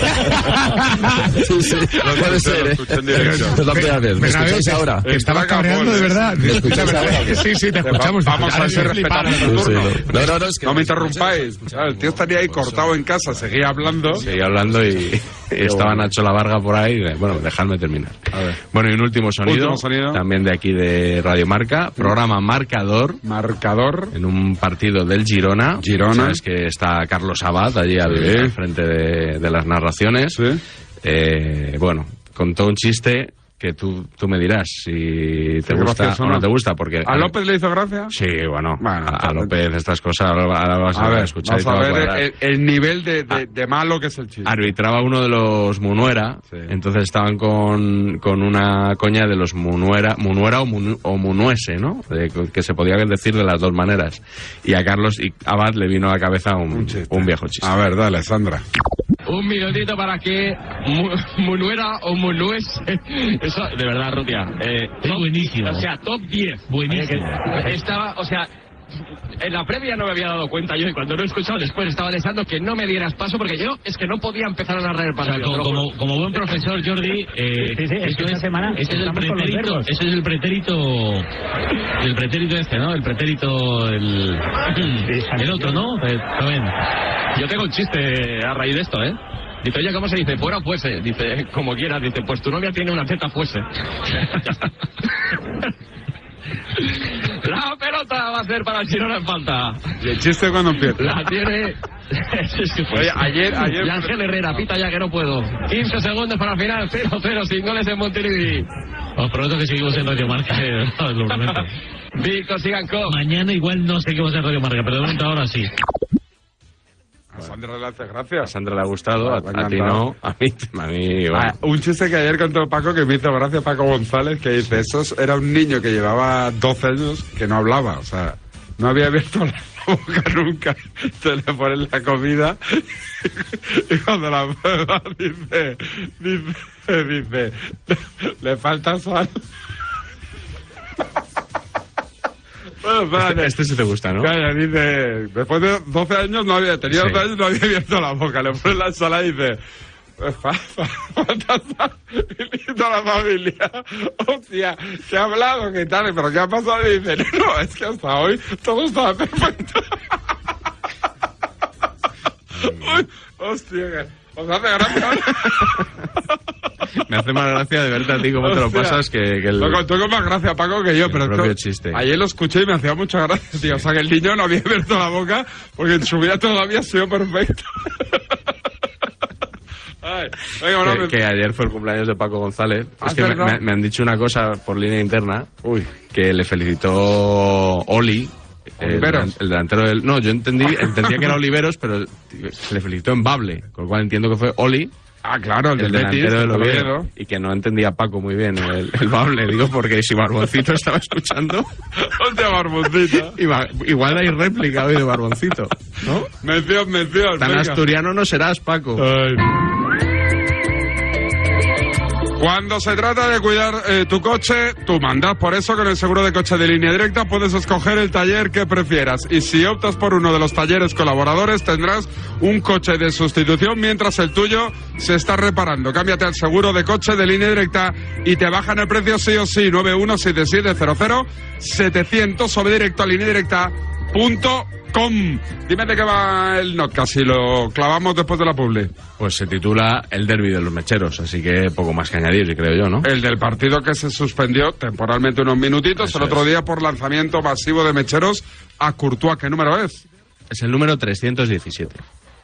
Sí, sí, puede ser, ¿eh? Es la primera vez. ¿Me Bernabéu, escucháis te- ahora? te estabas cabreando de verdad. ¿Me escucháis ahora? Sí, sí, te escuchamos. Vamos a Ahora ser sí. respetables Sí, el sí, turno. no, no, no, es que- No me interrumpáis. Claro, el tío estaría ahí cortado en casa, seguía hablando. Seguía hablando y, y estaba bueno. Nacho La Varga por ahí. Bueno, dejadme terminar. A ver. Bueno, y un último sonido, Último sonido. también de aquí de Radio Marca, programa Marcador, Marcador. en un partido del Girona. Girona. Sabes que está Carlos Abad allí al, Sí. al frente de, de las narraciones. Sí. Eh, bueno, contó un chiste que tú, tú me dirás si te Sí, gusta gracioso, o no ¿no? te gusta, porque... ¿A López le hizo gracia? Sí, bueno, Bueno, a, a López estas cosas ahora, ahora vas a, A ver, escuchar y vamos te a va a ver cuadrar. el, el nivel de, de, de malo que es el chiste. Arbitraba uno de los Munuera, Sí. entonces estaban con, con una coña de los Munuera, Munuera o, Munu- o Munuese, ¿no? De- que se podía decir de las dos maneras. Y a Carlos y Abad le vino a la cabeza un, Un chiste. un viejo chiste. A ver, dale, Sandra. Un minutito para que Mu- Munuera o Munues. Eso, de verdad, Rutia. Eh, Es top- buenísimo. O sea, top diez. Buenísimo. Eh, que Estaba, o sea. En la previa no me había dado cuenta yo y cuando lo he escuchado después estaba deseando que no me dieras paso porque yo es que no podía empezar a narrar el O sea, partido. como, te lo juro. como, como buen profesor, Jordi, eh, Sí, sí, esto esta es, semana este es el estamos con los pretérito, verbos. este es el pretérito, el pretérito este, ¿no? El pretérito, el, el otro, ¿no? Eh, a ver. Yo tengo un chiste a raíz de esto, ¿eh? Dice, oye, ¿cómo se dice? Fuera o fuese. Dice, como quieras. Dice, pues tu novia tiene una teta fuese. La pelota va a ser para el Girona en falta. ¿Y el chiste cuando empieza? La tiene... Es que fue- Oye, ayer- ayer- Y Ángel Herrera, pita ya que no puedo. quince segundos para el final, cero cero, sin goles en Montilivi. Os prometo que seguimos en Radio Marca, eh, os lo prometo. Vico Sigankov. Mañana igual no seguimos en Radio Marca, pero de momento ahora sí. A Sandra le hace gracia. A Sandra le ha gustado, a, Me ha a ti encantado. no, a mí, a mí bueno. Ah, un chiste que ayer contó Paco que me hizo gracia, Paco González, que dice, esos era un niño que llevaba doce años que no hablaba, o sea, no había abierto la boca nunca, se le ponen la comida y cuando la prueba dice, dice, dice, le falta sal. Bueno, espérate. Este, este sí te gusta, ¿no? Calla, dice, después de doce años no había, tenía Sí. doce años no había abierto la boca, le pone la ensalada y dice, fa- fa- falta sal. Y toda la familia, hostia, ¿qué ha hablado? ¿Qué tal? ¿Pero qué ha pasado? Y dice, no, es que hasta hoy todo estaba perfecto. Uy, hostia, que os hace gracia. Me hace más gracia de verte a ti cómo te lo Hostia. pasas que, que el... Lo contó con más gracia Paco que yo, el pero propio esto- chiste. ayer lo escuché y me hacía mucha gracia, tío. O sea, que el niño no había abierto la boca porque en su vida todavía ha sido perfecto. Ay, venga, bueno, que, me- que ayer fue el cumpleaños de Paco González. ¿Ah, Es que me, verdad? me- me han dicho una cosa por línea interna. Uy. Que le felicitó Oli. El, Oliveros. el delantero del... No, yo entendí, entendía que era Oliveros, pero le felicitó en Bable. Con lo cual entiendo que fue Oli. Ah, claro, el, el del Betis, delantero del el Oviedo, Oviedo. y que no entendía Paco muy bien el, el bable, digo, porque si Barboncito estaba escuchando... Hostia, Barboncito. Igual, igual hay réplica hoy de Barboncito, ¿no? Mención, mención. Tan venga. asturiano no serás, Paco. Ay. Cuando se trata de cuidar eh, tu coche, tú mandas. Por eso, con el seguro de coche de Línea Directa puedes escoger el taller que prefieras. Y si optas por uno de los talleres colaboradores, tendrás un coche de sustitución mientras el tuyo se está reparando. Cámbiate al seguro de coche de Línea Directa y te bajan el precio sí o sí. nueve uno siete siete cero cero siete cero cero o ve directo a línea directa punto com. Dime de qué va el notcast y lo clavamos después de la publi. Pues se titula El derbi de los mecheros, así que poco más que añadir, creo yo, ¿no? El del partido que se suspendió temporalmente unos minutitos, Eso el otro es. día por lanzamiento masivo de mecheros a Courtois. ¿Qué número es? Es el número trescientos diecisiete.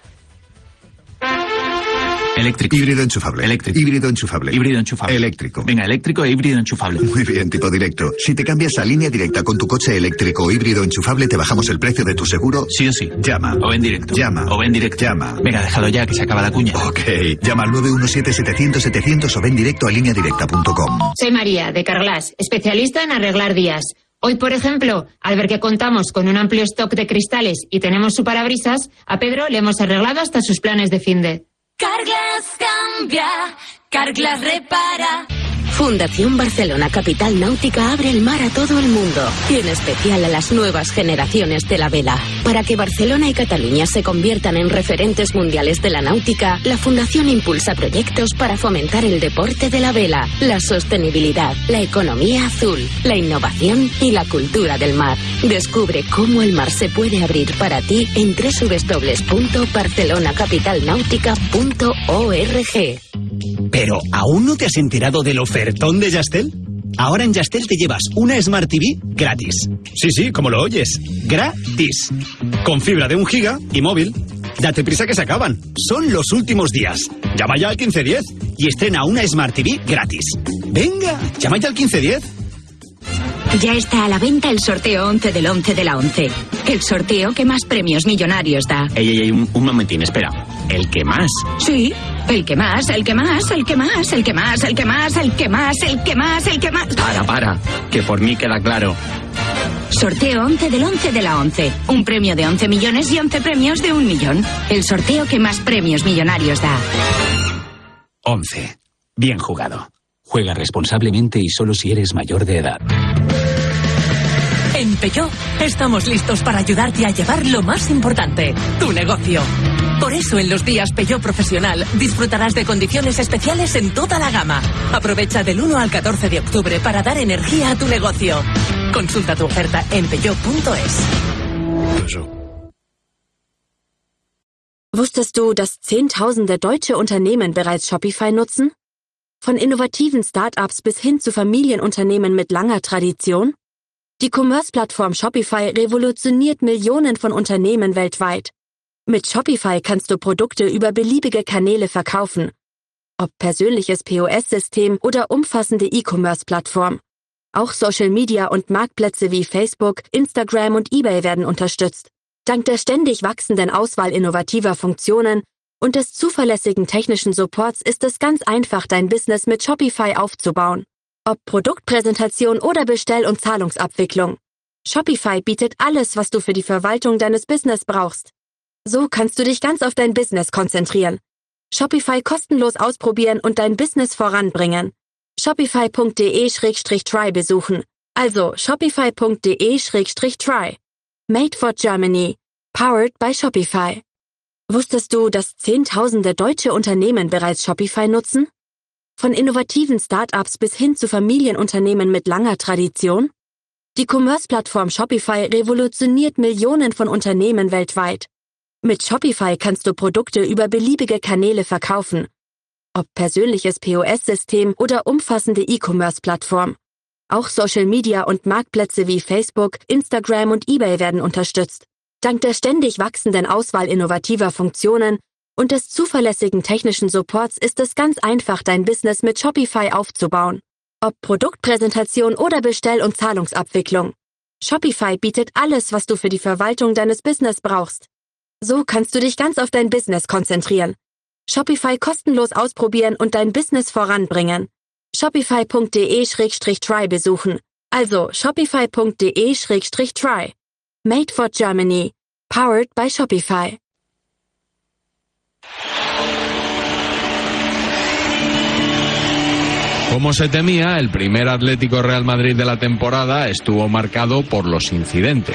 Eléctrico. Híbrido enchufable. Eléctrico. Híbrido enchufable. Híbrido enchufable. Eléctrico. Venga, eléctrico e híbrido enchufable. Muy bien, tipo directo. Si te cambias a Línea Directa con tu coche eléctrico o híbrido enchufable, te bajamos el precio de tu seguro. Sí o sí. Llama. O en directo. Llama. O en directo. Llama. Venga, déjalo ya, que se acaba la cuña. Ok. Llama al nueve uno siete siete cero cero siete cero cero o ven directo a línea directa punto com. Soy María, de Carglass, especialista en arreglar vías. Hoy, por ejemplo, al ver que contamos con un amplio stock de cristales y tenemos su parabrisas, a Pedro le hemos arreglado hasta sus planes de finde. Carglass cambia, Carglass repara. Fundación Barcelona Capital Náutica abre el mar a todo el mundo y en especial a las nuevas generaciones de la vela. Para que Barcelona y Cataluña se conviertan en referentes mundiales de la náutica, la Fundación impulsa proyectos para fomentar el deporte de la vela, la sostenibilidad, la economía azul, la innovación y la cultura del mar. Descubre cómo el mar se puede abrir para ti en doble u doble u doble u punto barcelona capital náutica punto org. ¿Pero aún no te has enterado del ofertón de Yastel? Ahora en Yastel te llevas una Smart T V gratis. Sí, sí, como lo oyes. Gratis. Con fibra de un giga y móvil. Date prisa que se acaban. Son los últimos días. Llama ya al quince diez y estrena una Smart T V gratis. Venga, llama ya al quince diez. Ya está a la venta el sorteo once del once de la once. El sorteo que más premios millonarios da. Ey, ey, ey, un, un momentín, espera. ¿El que más? Sí, el que más, el que más, el que más, el que más, el que más, el que más, el que más, el que más. Para, para, que por mí queda claro. Sorteo once del once de la once. Un premio de once millones y once premios de un millón. El sorteo que más premios millonarios da. once. Bien jugado. Juega responsablemente y solo si eres mayor de edad. En Peugeot estamos listos para ayudarte a llevar lo más importante, tu negocio. Por eso en los días Peugeot Profesional disfrutarás de condiciones especiales en toda la gama. Aprovecha del uno al catorce de octubre para dar energía a tu negocio. Consulta tu oferta en peugeot punto es. Wusstest du, dass Zehntausende deutsche Unternehmen bereits Shopify nutzen? Von innovativen Start-ups bis hin zu Familienunternehmen mit langer Tradition? Die Commerce-Plattform Shopify revolutioniert Millionen von Unternehmen weltweit. Mit Shopify kannst du Produkte über beliebige Kanäle verkaufen. Ob persönliches P O S-System oder umfassende E-Commerce-Plattform. Auch Social Media und Marktplätze wie Facebook, Instagram und eBay werden unterstützt. Dank der ständig wachsenden Auswahl innovativer Funktionen und des zuverlässigen technischen Supports ist es ganz einfach, dein Business mit Shopify aufzubauen. Ob Produktpräsentation oder Bestell- und Zahlungsabwicklung. Shopify bietet alles, was du für die Verwaltung deines Business brauchst. So kannst du dich ganz auf dein Business konzentrieren. Shopify kostenlos ausprobieren und dein Business voranbringen. shopify punkt de slash try besuchen. Also shopify punkt de slash try. Made for Germany. Powered by Shopify. Wusstest du, dass Zehntausende deutsche Unternehmen bereits Shopify nutzen? Von innovativen Start-ups bis hin zu Familienunternehmen mit langer Tradition? Die Commerce-Plattform Shopify revolutioniert Millionen von Unternehmen weltweit. Mit Shopify kannst du Produkte über beliebige Kanäle verkaufen. Ob persönliches P O S-System oder umfassende E-Commerce-Plattform. Auch Social Media und Marktplätze wie Facebook, Instagram und eBay werden unterstützt. Dank der ständig wachsenden Auswahl innovativer Funktionen und des zuverlässigen technischen Supports ist es ganz einfach, dein Business mit Shopify aufzubauen. Ob Produktpräsentation oder Bestell- und Zahlungsabwicklung. Shopify bietet alles, was du für die Verwaltung deines Business brauchst. So kannst du dich ganz auf dein Business konzentrieren. Shopify kostenlos ausprobieren und dein Business voranbringen. Shopify.de Schrägstrich try besuchen. Also Shopify.de Schrägstrich try. Made for Germany. Powered by Shopify. Como se temía, el primer Atlético Real Madrid de la temporada estuvo marcado por los incidentes.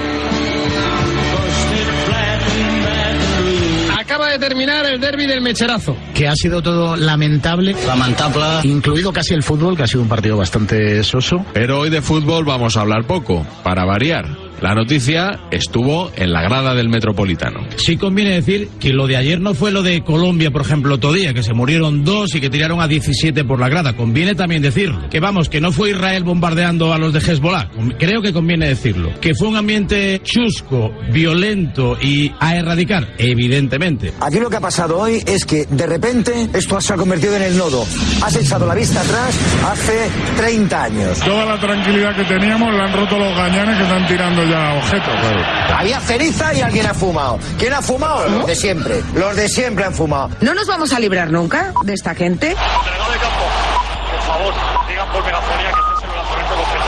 Acaba de terminar el derbi del Mecherazo. Que ha sido todo lamentable. Lamentable. Incluido casi el fútbol, que ha sido un partido bastante soso. Pero hoy de fútbol vamos a hablar poco, para variar. La noticia estuvo en la grada del Metropolitano. Sí conviene decir que lo de ayer no fue lo de Colombia, por ejemplo, otro día, que se murieron dos y que tiraron a diecisiete por la grada. Conviene también decirlo. Que vamos, que no fue Israel bombardeando a los de Hezbollah. Creo que conviene decirlo. Que fue un ambiente chusco, violento y a erradicar, evidentemente. Aquí lo que ha pasado hoy es que de repente esto se ha convertido en el nodo. Has echado la vista atrás hace treinta años. Toda la tranquilidad que teníamos la han roto los gañanes que están tirando ya objetos. Claro. Había ceniza y alguien ha fumado. ¿Quién ha fumado? ¿No? Los de siempre. Los de siempre han fumado. ¿No nos vamos a librar nunca de esta gente? Delegado de campo, por favor, digan por megafonía que este es el lanzamiento completo.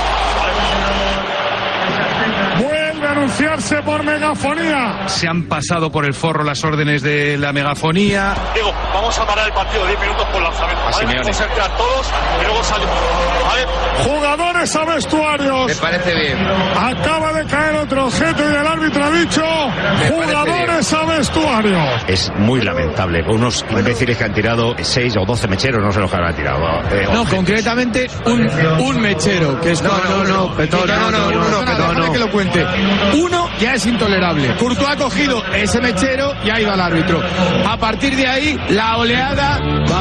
Vuelve a anunciarse por megafonía. Se han pasado por el forro las órdenes de la megafonía. Digo, vamos a parar el partido diez minutos por lanzamiento. ¿Vale? Vamos a entrar todos y luego salimos. ¿Vale? Jugadores a vestuarios. Me parece bien. Acaba de caer otro objeto y el árbitro ha dicho jugadores a vestuarios. Es muy lamentable. Unos imbéciles que han tirado seis o doce mecheros, no sé los que habrán tirado. Eh, no, objetos. Concretamente un, un mechero, que es... No, no, no, Petón, no, no, no, no, no, no, no, no. que lo cuente. Uno ya es intolerable. Courtois ha cogido ese mechero y ha ido al árbitro. A partir de ahí, la oleada...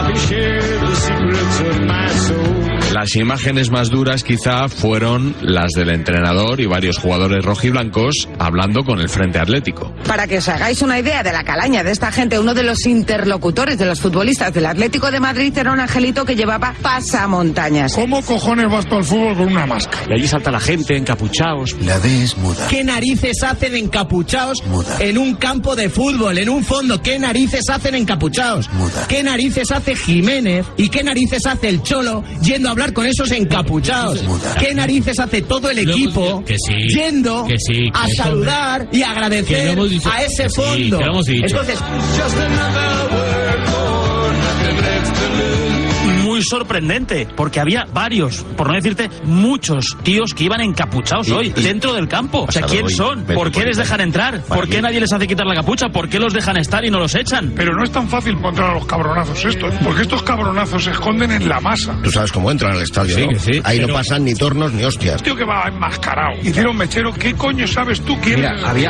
Las imágenes más duras quizá fueron las del entrenador y varios jugadores rojiblancos hablando con el Frente Atlético. Para que os hagáis una idea de la calaña de esta gente, uno de los interlocutores de los futbolistas del Atlético de Madrid era un angelito que llevaba pasamontañas. ¿Cómo cojones vas tú al fútbol con una máscara? Y allí salta la gente encapuchados. La D es muda. ¿Qué narices hacen encapuchados muda. En un campo de fútbol, en un fondo? ¿Qué narices hacen encapuchados? Muda. ¿Qué narices hace Jiménez y qué narices hace el Cholo yendo a hablar con esos encapuchados? Muda. ¿Qué narices hace todo el equipo que sí, yendo que sí, que a saludar y agradecer dicho, a ese que sí, fondo? que lo hemos dicho. Entonces, muy sorprendente, porque había varios, por no decirte muchos tíos que iban encapuchados hoy dentro del campo. O sea, ¿quién son? ¿Por qué les dejan entrar? ¿Por qué nadie les hace quitar la capucha? ¿Por qué los dejan estar y no los echan? Pero no es tan fácil encontrar a los cabronazos estos, porque estos cabronazos se esconden en la masa. Tú sabes cómo entran al estadio, sí, ¿no? Que sí, Ahí pero... no pasan ni tornos ni hostias. Tío que va enmascarado. Hicieron mechero, ¿qué coño sabes tú quién Mira, es? había...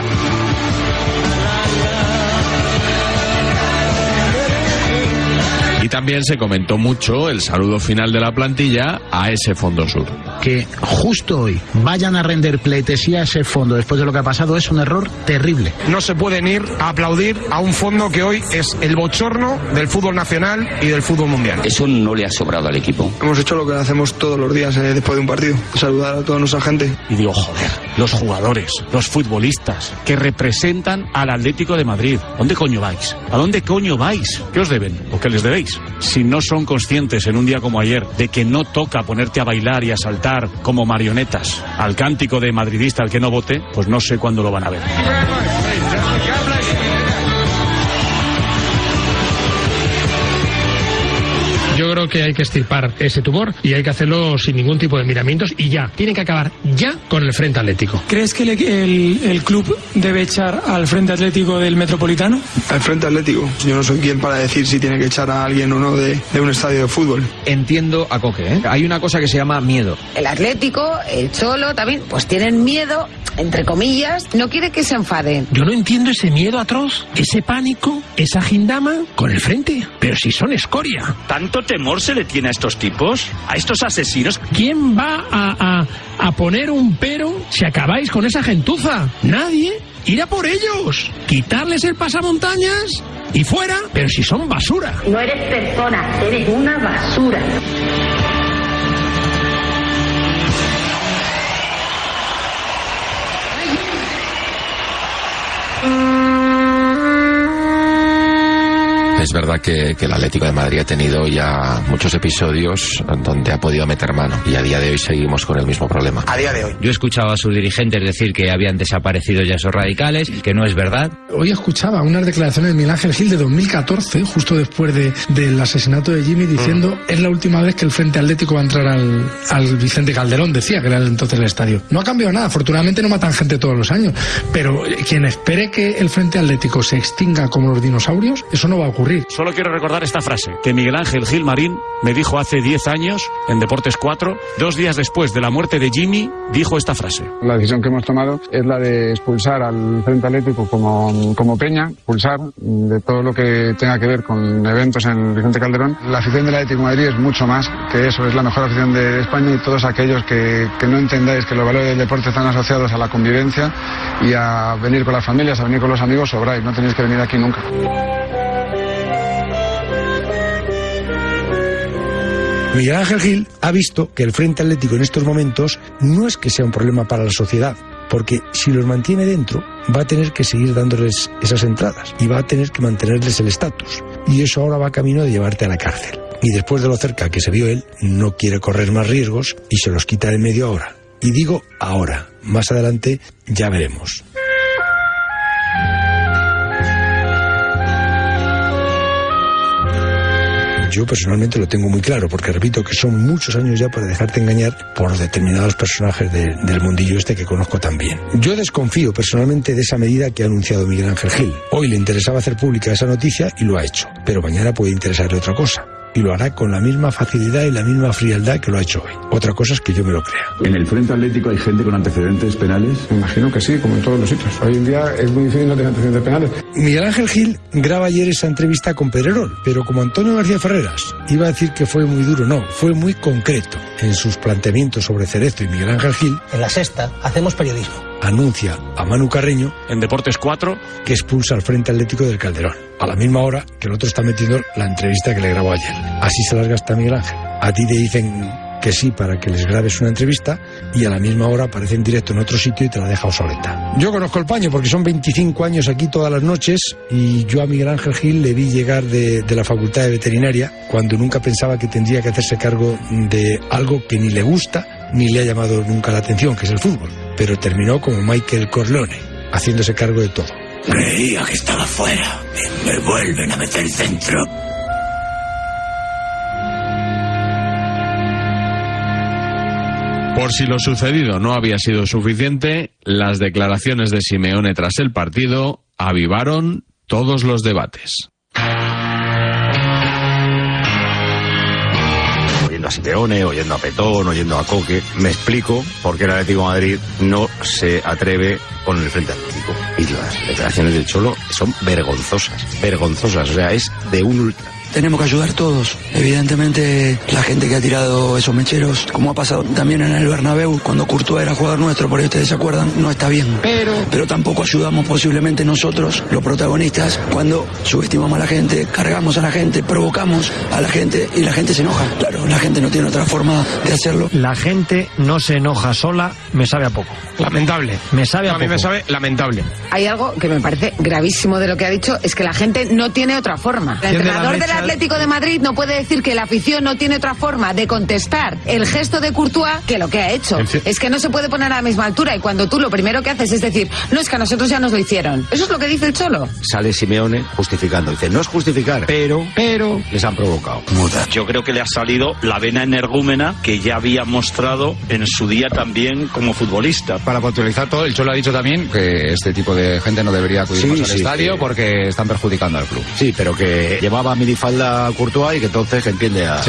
Y también se comentó mucho el saludo final de la plantilla a ese fondo sur. que justo hoy vayan a render pleitesía a ese fondo después de lo que ha pasado es un error terrible. No se pueden ir a aplaudir a un fondo que hoy es el bochorno del fútbol nacional y del fútbol mundial. Eso no le ha sobrado al equipo. Hemos hecho lo que hacemos todos los días eh, después de un partido, saludar a toda nuestra gente. Y digo, joder, los jugadores, los futbolistas que representan al Atlético de Madrid, ¿dónde coño vais? ¿A dónde coño vais? ¿Qué os deben o qué les debéis? Si no son conscientes en un día como ayer de que no toca ponerte a bailar y a saltar como marionetas al cántico de madridista al que no vote, pues no sé cuándo lo van a ver. Yo creo que hay que extirpar ese tumor y hay que hacerlo sin ningún tipo de miramientos y ya. Tienen que acabar ya con el Frente Atlético. ¿Crees que el, el, el club debe echar al Frente Atlético del Metropolitano? Al Frente Atlético. Yo no soy quien para decir si tiene que echar a alguien o no de, de un estadio de fútbol. Entiendo a Coque, ¿eh? Hay una cosa que se llama miedo. El Atlético, el Cholo también, pues tienen miedo, entre comillas, no quiere que se enfaden. Yo no entiendo ese miedo atroz, ese pánico, esa gindama con el Frente. Pero si son escoria. ¿Tanto temor se le tiene a estos tipos? ¿A estos asesinos? ¿Quién va a, a, a poner un pero si acabáis con esa gentuza? Nadie. Ir a por ellos. Quitarles el pasamontañas y fuera. Pero si son basura. No eres persona, eres una basura. Es verdad que, que el Atlético de Madrid ha tenido ya muchos episodios donde ha podido meter mano y a día de hoy seguimos con el mismo problema. A día de hoy. Yo he escuchado a sus dirigentes decir que habían desaparecido ya esos radicales, que no es verdad. Hoy escuchaba unas declaraciones de Miguel Ángel Gil de dos mil catorce, justo después de, del asesinato de Jimmy, diciendo mm. es la última vez que el Frente Atlético va a entrar al, al Vicente Calderón, decía que era entonces el estadio. No ha cambiado nada, afortunadamente no matan gente todos los años, pero quien espere que el Frente Atlético se extinga como los dinosaurios, eso no va a ocurrir. Solo quiero recordar esta frase que Miguel Ángel Gil Marín me dijo hace diez años en Deportes cuatro, dos días después de la muerte de Jimmy, dijo esta frase. La decisión que hemos tomado es la de expulsar al Frente Atlético como, como peña, expulsar de todo lo que tenga que ver con eventos en el Vicente Calderón. La afición del Atlético de Madrid es mucho más que eso, es la mejor afición de España y todos aquellos que, que no entendáis que los valores del deporte están asociados a la convivencia y a venir con las familias, a venir con los amigos, sobráis, no tenéis que venir aquí nunca. Miguel Ángel Gil ha visto que el Frente Atlético en estos momentos no es que sea un problema para la sociedad, porque si los mantiene dentro va a tener que seguir dándoles esas entradas y va a tener que mantenerles el estatus, y eso ahora va camino de llevarte a la cárcel. Y después de lo cerca que se vio él, no quiere correr más riesgos y se los quita de medio ahora. Y digo ahora, más adelante ya veremos. Yo personalmente lo tengo muy claro, porque repito que son muchos años ya para dejarte engañar por determinados personajes de, del mundillo este que conozco tan bien. Yo desconfío personalmente de esa medida que ha anunciado Miguel Ángel Gil. Hoy le interesaba hacer pública esa noticia y lo ha hecho, pero mañana puede interesarle otra cosa. Y lo hará con la misma facilidad y la misma frialdad que lo ha hecho hoy. Otra cosa es que yo me lo crea. ¿En el Frente Atlético hay gente con antecedentes penales? Me imagino que sí, como en todos los sitios. Hoy en día es muy difícil no tener antecedentes penales. Miguel Ángel Gil graba ayer esa entrevista con Pedrerol, pero como Antonio García Ferreras iba a decir que fue muy duro, no, fue muy concreto en sus planteamientos sobre Cerezo y Miguel Ángel Gil. En La Sexta hacemos periodismo. Anuncia a Manu Carreño en Deportes cuatro que expulsa al Frente Atlético del Calderón, a la misma hora que el otro está metiendo la entrevista que le grabó ayer. Así se las gasta Miguel Ángel. A ti te dicen que sí para que les grabes una entrevista y a la misma hora aparece en directo en otro sitio y te la deja obsoleta. Yo conozco el paño porque son veinticinco años aquí todas las noches y yo a Miguel Ángel Gil le vi llegar de, de la Facultad de Veterinaria cuando nunca pensaba que tendría que hacerse cargo de algo que ni le gusta ni le ha llamado nunca la atención, que es el fútbol. Pero terminó como Michael Corleone, haciéndose cargo de todo. Creía que estaba fuera y me vuelven a meter dentro. Por si lo sucedido no había sido suficiente, las declaraciones de Simeone tras el partido avivaron todos los debates. Oyendo a Simeone, oyendo a Petón, oyendo a Coque, me explico por qué el Atlético de Madrid no se atreve con el Frente Atlético. Y las declaraciones del Cholo son vergonzosas, vergonzosas, o sea, es de un ultra. Tenemos que ayudar todos. Evidentemente, la gente que ha tirado esos mecheros, como ha pasado también en el Bernabéu, cuando Courtois era jugador nuestro, por ahí ustedes se acuerdan, no está bien. Pero, pero tampoco ayudamos posiblemente nosotros, los protagonistas, cuando subestimamos a la gente, cargamos a la gente, provocamos a la gente y la gente se enoja. Claro, la gente no tiene otra forma de hacerlo. La gente no se enoja sola, me sabe a poco. Lamentable. Me sabe a, a mí poco. me sabe lamentable. Hay algo que me parece gravísimo de lo que ha dicho, es que la gente no tiene otra forma. El entrenador del Atlético de Madrid no puede decir que la afición no tiene otra forma de contestar el gesto de Courtois que lo que ha hecho. Es que no se puede poner a la misma altura y cuando tú lo primero que haces es decir, no, es que a nosotros ya nos lo hicieron. Eso es lo que dice el Cholo. Sale Simeone justificando, dice, no es justificar, pero, pero les han provocado. Muda. Yo creo que le ha salido la vena energúmena que ya había mostrado en su día también como futbolista. Para puntualizar todo, el Cholo ha dicho también que este tipo de gente no debería acudir sí, más al sí, estadio sí. porque están perjudicando al club. Sí, pero que llevaba minifalda Courtois y que entonces entiende a... Sí.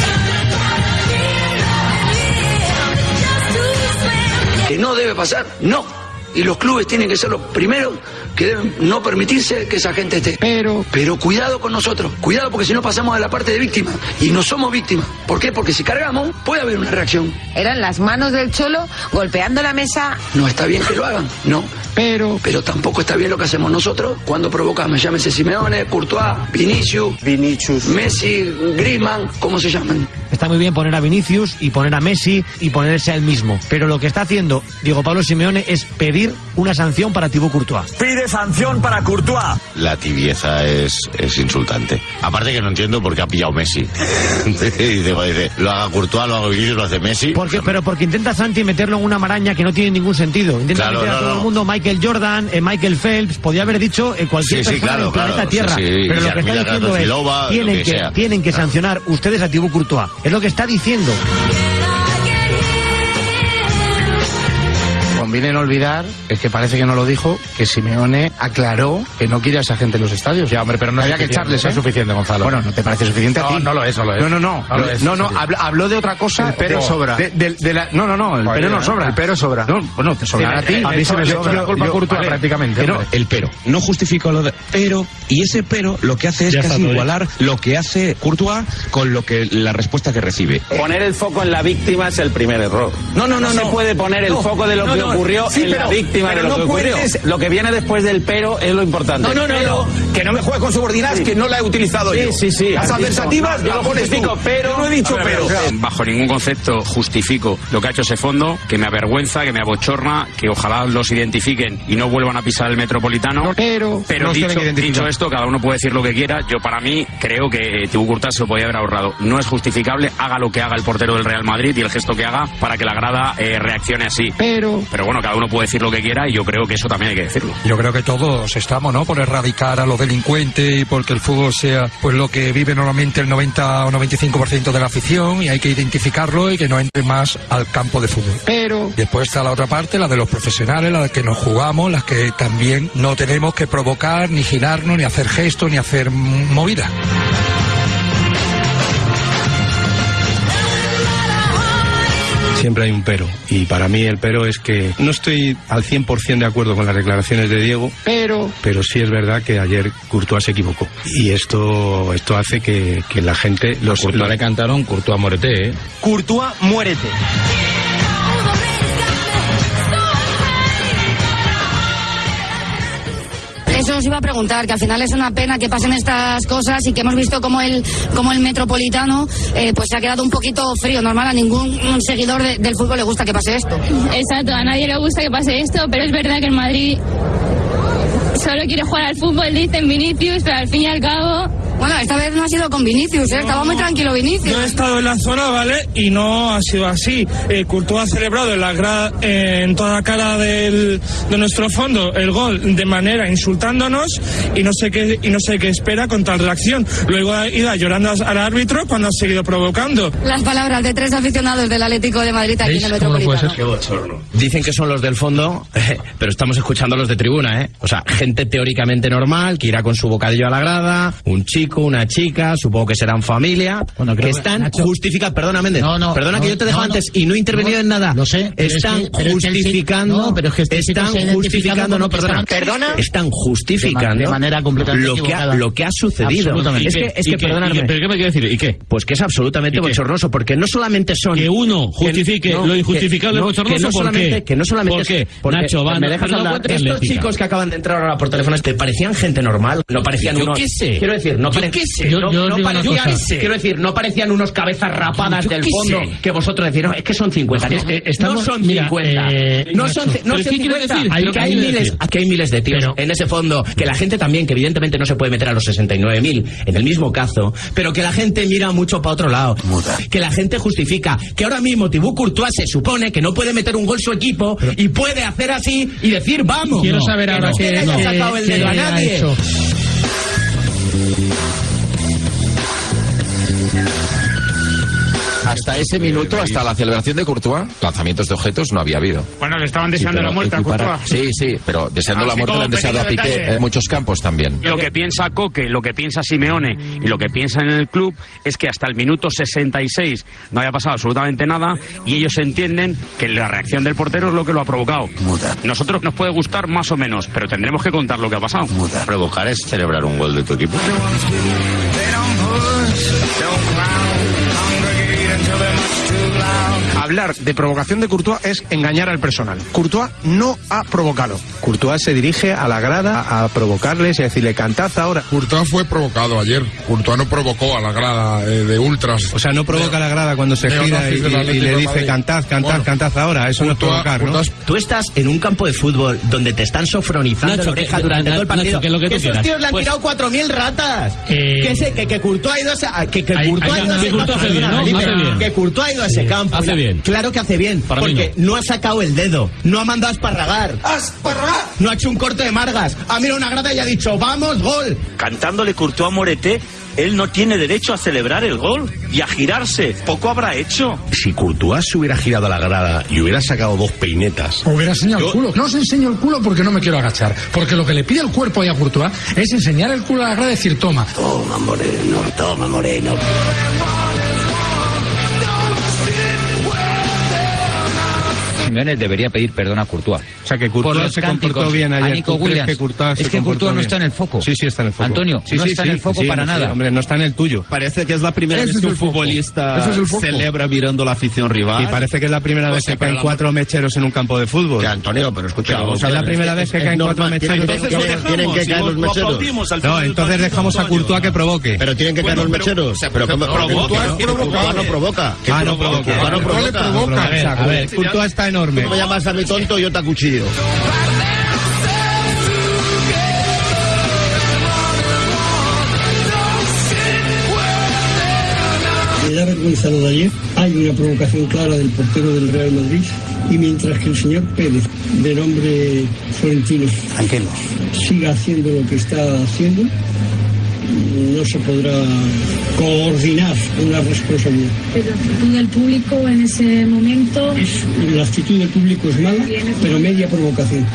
Que no debe pasar, no. Y los clubes tienen que ser los primeros que deben no permitirse que esa gente esté. Pero, pero cuidado con nosotros, cuidado porque si no pasamos a la parte de víctima y no somos víctimas. ¿Por qué? Porque si cargamos puede haber una reacción. Eran las manos del Cholo golpeando la mesa. No está bien que lo hagan, no. Pero, pero tampoco está bien lo que hacemos nosotros cuando provocamos. Llámese Simeone, Courtois, Vinicius, Vinicius, Messi, Griezmann, ¿cómo se llaman? Está muy bien poner a Vinicius y poner a Messi y ponerse a él mismo. Pero lo que está haciendo Diego Pablo Simeone es pedir una sanción para Thibaut Courtois. Pide sanción para Courtois. La tibieza es, es insultante. Aparte que no entiendo por qué ha pillado Messi. y dice, dice, lo haga Courtois, lo haga Vinicius, lo hace Messi. Porque, pero porque intenta Santi meterlo en una maraña que no tiene ningún sentido. Intenta claro, meter no, a todo no. el mundo Michael Jordan, eh, Michael Phelps, podía haber dicho eh, cualquier Sí, sí, persona claro, del planeta claro, Tierra. sí, sí. Pero lo que está Yarmila diciendo es, Grazilova, tienen lo que, que sea. tienen que sancionar ustedes a Thibaut Courtois. Es lo que está diciendo. Conviene no olvidar, es que parece que no lo dijo, que Simeone aclaró que no quiere a esa gente en los estadios. Ya, hombre, pero no había es que echarles, no ¿eh? es suficiente, Gonzalo. Bueno, ¿no te parece suficiente No, a ti? no lo es, no lo es. No, no, no. No lo es, no, no, sí. habló, habló de otra cosa. El pero de- sobra. De, de- de la, no, no, no, el Oye, pero no ¿eh? sobra. El pero sobra. No, bueno, te sobrará a ti. A mí se me Yo- sobra. yo- Culpa yo- Courtois, vale, prácticamente. pero- hombre. El pero. No justifico lo de pero, y ese pero lo que hace es Ya está casi todo igualar lo que hace Courtois con lo que la respuesta que recibe. Poner el foco en la víctima es el primer error. No, no, no, se no. puede poner el No, foco de lo no, que no. ocurrió Sí, en pero- la víctima pero de lo no que ocurrió. puedes- Lo que viene después del pero es lo importante. No, no, no, Pero- no. Que no me juegues con subordinadas, Sí. que no la he utilizado Sí, yo. sí, sí. Las Has dicho, adversativas no, yo las lo pones tú. justifico, pero- Yo no he dicho A ver, pero. a ver, Bajo ningún concepto justifico lo que ha hecho ese fondo, que me avergüenza, que me abochorna, que ojalá los identifiquen y no vuelvan a pisar el Metropolitano. Pero, Pero nos dicho, tienen que identificar. dicho esto, cada uno puede decir lo que quiera. Yo, para mí, creo que Thibaut Courtois se lo podía haber ahorrado. No es justificable, haga lo que haga el portero del Real Madrid y el gesto que haga para que la grada eh, reaccione así. Pero... Pero bueno, cada uno puede decir lo que quiera y yo creo que eso también hay que decirlo. Yo creo que todos estamos, ¿no?, por erradicar a los delincuentes y porque el fútbol sea pues lo que vive normalmente el noventa o noventa y cinco por ciento de la afición, y hay que identificarlo y que no entre más al campo de fútbol. Pero... Después está la otra parte, la de los profesionales, la que nos jugamos, las que también no tenemos que provocar, ni girarnos, ni hacer gestos, ni hacer mm, movidas. Siempre hay un pero, y para mí el pero es que no estoy al cien por ciento de acuerdo con las declaraciones de Diego, Pero... pero sí es verdad que ayer Courtois se equivocó, y esto esto hace que, que la gente... Los, Courtois los- le cantaron Courtois muérete, ¿eh? Courtois, muérete. Eso os iba a preguntar, que al final es una pena que pasen estas cosas y que hemos visto como el, como el Metropolitano eh, pues se ha quedado un poquito frío. Normal, a ningún seguidor de- del fútbol le gusta que pase esto. Exacto, a nadie le gusta que pase esto, pero es verdad que el Madrid solo quiere jugar al fútbol, dicen Vinicius, pero al fin y al cabo... Bueno, esta vez no ha sido con Vinicius, ¿eh? Estaba muy tranquilo Vinicius. Yo he estado en la zona, ¿vale? Y no ha sido así. Eh, Courtois ha celebrado en, la gra- en toda la cara del, de nuestro fondo el gol de manera insultándonos y no sé qué y no sé qué espera con tal reacción. Luego ha ido llorando al árbitro cuando ha seguido provocando. Las palabras de tres aficionados del Atlético de Madrid aquí en el Metropolitano. Qué bochorno. Dicen que son los del fondo, pero estamos escuchando a los de tribuna, ¿eh? O sea, gente teóricamente normal, que irá con su bocadillo a la grada, un chico, una chica, supongo que serán familia, Bueno, creo que que, están Nacho- justificando, perdona Méndez, No, no, perdona no, que yo te dejo no, no. antes y no he intervenido No, en nada. lo sé, pero es Están que- pero es que el sí- justificando, no, pero es que este chico están se ha identificado justificando, no, como que perdona, estaban- ¿Perdona? están justificando De manera completamente lo que ha, equivocada. lo que ha sucedido. Absolutamente. Es ¿Y que, qué? es ¿Y que qué? perdóname. ¿Y qué? ¿Pero qué me quiere decir? ¿Y qué? Pues que es absolutamente ¿Y qué? bochornoso, porque no solamente son Que uno justifique que- no, lo injustificable que- no, bochornoso, que no ¿por solamente, qué? que no solamente ¿Por qué? es- porque- Nacho, van, me dejas pero no hablar. cuentes Estos atlética. chicos que acaban de entrar ahora por teléfono, ¿te parecían gente normal? No parecían Yo unos... qué sé. Quiero decir, no Yo pare- qué sé. no- Yo- yo no digo una parecían- cosa. Quiero decir, no parecían unos cabezas rapadas Yo del qué fondo sé. que vosotros decís, no, es que son cincuenta. Es que, eh, estamos- no son mira, cincuenta. eh, no Nacho, son, ci- no ¿pero son qué quiere cincuenta. decir? Hay, ¿Pero que qué hay quiere miles, decir? aquí hay miles de tíos Pero- en ese fondo, que la gente también, que evidentemente no se puede meter a los sesenta y nueve mil en el mismo cazo, pero que la gente mira mucho para otro lado. Que la gente justifica que ahora mismo Thibaut Courtois se supone que no puede meter un gol su equipo y puede hacer así y decir vamos. Quiero No, saber que ahora no qué- le haya qué- sacado el qué dedo a ha nadie. hecho. Hasta ese minuto, hasta la celebración de Courtois, lanzamientos de objetos no había habido. Bueno, le estaban deseando Sí, pero la muerte a equiparar- Courtois. Sí, sí, pero deseando Así la muerte como le han deseado a pequeño Piqué detalle. en muchos campos también. Lo que piensa Coque, lo que piensa Simeone y lo que piensa en el club es que hasta el minuto sesenta y seis no haya pasado absolutamente nada y ellos entienden que la reacción del portero es lo que lo ha provocado. Nosotros nos puede gustar más o menos, pero tendremos que contar lo que ha pasado. Provocar es celebrar un gol de tu equipo. Don't push, don't clown, congregate until they're Hablar de provocación de Courtois es engañar al personal. Courtois no ha provocado. Courtois se dirige a la grada a provocarles y a decirle cantad ahora. Courtois fue provocado ayer. Courtois no provocó a la grada eh, de ultras. O sea, no provoca a la grada cuando se gira y, y, y le dice cantad, cantad, bueno, cantad ahora. Eso Courtois, no es provocar, ¿no? Tú estás en un campo de fútbol donde te están sofronizando Nacho, la oreja que, durante Nacho, todo el partido. Nacho, que, lo que, que esos tíos le han pues, tirado cuatro mil ratas. Eh, que, se, que, que Courtois ha ido a ese, que, que ahí, Courtois ahí, ha ido a ese que campo. hace bien, ¿no? Felipe, hace bien. Que Courtois ha ido a ese campo. Hace bien. Claro que hace bien. Para porque no. no ha sacado el dedo. No ha mandado a esparragar. ¡Asparragar! No ha hecho un corte de margas. Ha mirado una grada y ha dicho, ¡vamos, gol! Cantándole Courtois a Moreté, él no tiene derecho a celebrar el gol y a girarse. Poco habrá hecho. Si Courtois se hubiera girado a la grada y hubiera sacado dos peinetas... O hubiera enseñado yo... el culo. No os enseño el culo porque no me quiero agachar. Porque lo que le pide el cuerpo ahí a Courtois es enseñar el culo a la grada y decir, toma. Toma, Moreno, toma, Moreno. Simeone debería pedir perdón a Courtois. O sea, que Courtois se comportó bien ayer. A Nico Williams. Que Courtois es que Courtois no está en el foco. Sí, sí está en el foco. Antonio, sí, no sí, está sí, en el foco sí, para no, nada. Sí, hombre, no está en el tuyo. Parece que es la primera Ese vez que es un futbolista es celebra mirando la afición rival. Y parece que es la primera vez que caen cuatro mecheros en un campo de fútbol. Que Antonio, pero escucha, es la primera vez que caen cuatro mecheros. Entonces lo dejamos. Tienen que caer los mecheros. No, entonces dejamos a Courtois que provoque. Pero tienen que caer los mecheros. Pero Courtois no provoca. Ah, no provoca. No provoca. A ver, Courtois está enorme. Tú me llamas a mi tonto y yo te acuchillo. Me da vergüenza lo de ayer. Hay una provocación clara del portero del Real Madrid y mientras que el señor Pérez, de nombre Florentino, tranquilo, siga haciendo lo que está haciendo, no se podrá coordinar una responsabilidad. Pero la actitud del público en ese momento... Es, la actitud del público es mala, pero media provocación.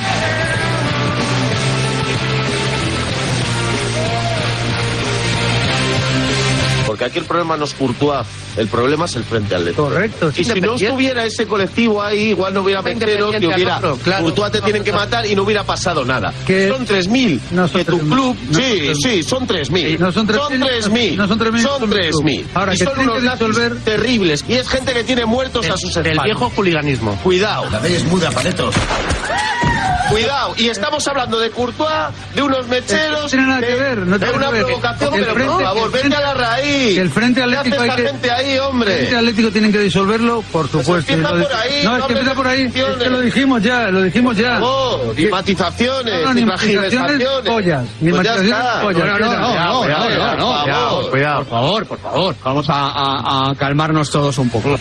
Porque aquí el problema no es Courtois, el problema es el Frente Atlético. Correcto. Y si no estuviera ese colectivo ahí, igual no hubiera mecheros, ni hubiera... Otro, claro. Courtois te tienen que matar y no hubiera pasado nada. ¿Qué? Son tres mil. No son que tu club... No sí, sí, son tres mil. Sí, no son tres mil. No son tres mil. Son tres mil. Ahora, y que son unos resolver... terribles. Y es gente que tiene muertos el, a sus espaldas. El viejo juliganismo. Cuidado. La ley es muda, paletos. Cuidado, y estamos hablando de Courtois, de unos mecheros, no tiene nada que ver, no tiene de una que ver. provocación, El pero frente, por favor, vete a la raíz. Que el Frente Atlético ¿Qué hace hay esta que, gente ahí, hombre? El Frente Atlético tienen que disolverlo, por supuesto. Pues empieza por ahí, no, es que empieza por ahí, es que lo dijimos ya, lo dijimos ya. No, ni matizaciones, no, ni matizaciones pollas, ni pues matizaciones pollas. No, no, no, no, no, cuidado, cuidado, por favor, por favor. Vamos a, a, a calmarnos todos un poco.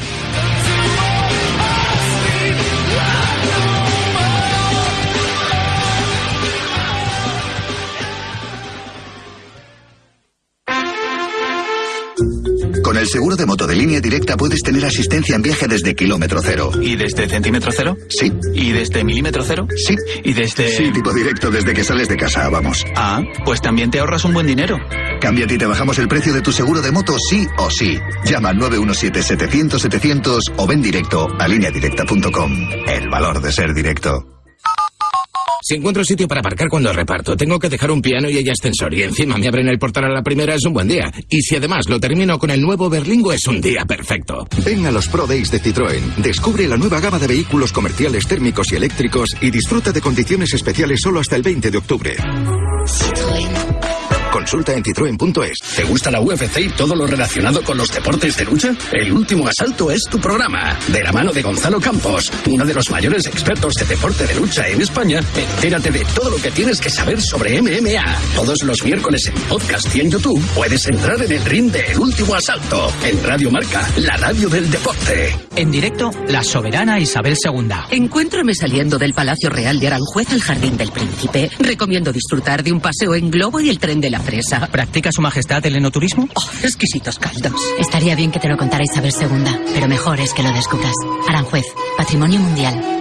Con el seguro de moto de Línea Directa puedes tener asistencia en viaje desde kilómetro cero. ¿Y desde centímetro cero? Sí. ¿Y desde milímetro cero? Sí. ¿Y desde...? Sí, tipo directo desde que sales de casa, vamos. Ah, pues también te ahorras un buen dinero. Cámbiate y te bajamos el precio de tu seguro de moto sí o sí. Llama al nueve uno siete, setecientos, setecientos o ven directo a línea directa punto com. El valor de ser directo. Si encuentro sitio para aparcar cuando reparto, tengo que dejar un piano y hay ascensor y encima me abren el portal a la primera, es un buen día. Y si además lo termino con el nuevo Berlingo, es un día perfecto. Ven a los Pro Days de Citroën. Descubre la nueva gama de vehículos comerciales térmicos y eléctricos y disfruta de condiciones especiales solo hasta el veinte de octubre. Citroën. Consulta en citroen punto es. ¿Te gusta la U F C y todo lo relacionado con los deportes de lucha? El Último Asalto es tu programa. De la mano de Gonzalo Campos, uno de los mayores expertos de deporte de lucha en España, entérate de todo lo que tienes que saber sobre M M A. Todos los miércoles en podcast y en YouTube puedes entrar en el ring de El Último Asalto. En Radio Marca, la radio del deporte. En directo, la soberana Isabel segunda. Encuéntrame saliendo del Palacio Real de Aranjuez al Jardín del Príncipe. Recomiendo disfrutar de un paseo en globo y el tren de la fresa. ¿Practica su majestad el enoturismo? Oh, exquisitos caldos. Estaría bien que te lo contara Isabel segunda, pero mejor es que lo descubras. Aranjuez, Patrimonio Mundial.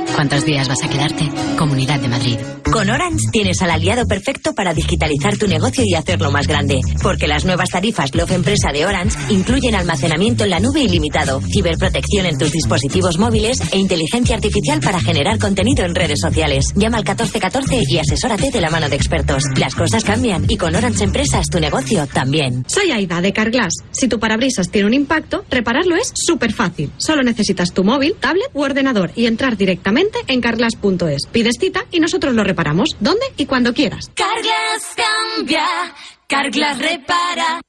¿Cuántos días vas a quedarte? Comunidad de Madrid. Con Orange tienes al aliado perfecto para digitalizar tu negocio y hacerlo más grande. Porque las nuevas tarifas Love Empresa de Orange incluyen almacenamiento en la nube ilimitado, ciberprotección en tus dispositivos móviles e inteligencia artificial para generar contenido en redes sociales. Llama al catorce catorce y asesórate de la mano de expertos. Las cosas cambian y con Orange Empresas tu negocio también. Soy Aida de Carglass. Si tu parabrisas tiene un impacto, repararlo es súper fácil. Solo necesitas tu móvil, tablet u ordenador y entrar directamente en carglass punto es. Pides cita y nosotros lo reparamos donde y cuando quieras. Carglass cambia, Carglass repara.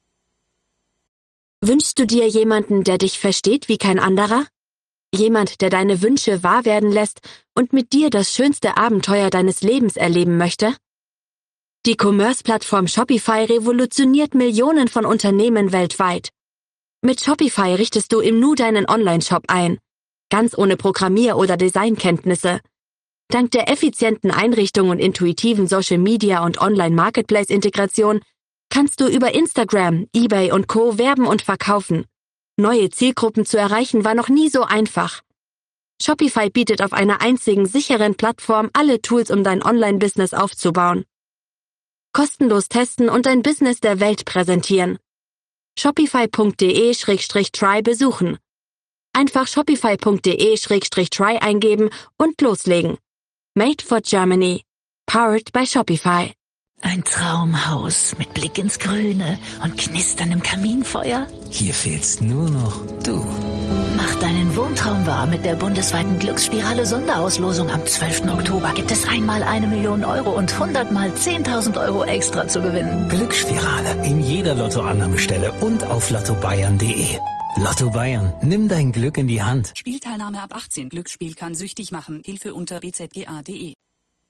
Wünschst du dir jemanden, der dich versteht wie kein anderer? Jemand, der deine Wünsche wahr werden lässt und mit dir das schönste Abenteuer deines Lebens erleben möchte? Die Commerce-Plattform Shopify revolutioniert Millionen von Unternehmen weltweit. Mit Shopify richtest du im Nu deinen Online-Shop ein. Ganz ohne Programmier- oder Designkenntnisse. Dank der effizienten Einrichtung und intuitiven Social-Media- und Online-Marketplace-Integration kannst du über Instagram, eBay und Co. werben und verkaufen. Neue Zielgruppen zu erreichen war noch nie so einfach. Shopify bietet auf einer einzigen sicheren Plattform alle Tools, um dein Online-Business aufzubauen. Kostenlos testen und dein Business der Welt präsentieren. shopify punkt de slash try besuchen. Einfach shopify punkt de slash try eingeben und loslegen. Made for Germany. Powered by Shopify. Ein Traumhaus mit Blick ins Grüne und knisterndem Kaminfeuer. Hier fehlst nur noch du. Mach deinen Wohntraum wahr mit der bundesweiten Glücksspirale Sonderauslosung. Am zwölften Oktober gibt es einmal eine Million Euro und hundertmal zehntausend Euro extra zu gewinnen. Glücksspirale in jeder Lottoannahmestelle und auf lotto bayern punkt de. Lotto Bayern, nimm dein Glück in die Hand. Spielteilnahme ab achtzehn. Glücksspiel kann süchtig machen. Hilfe unter b z g a punkt de.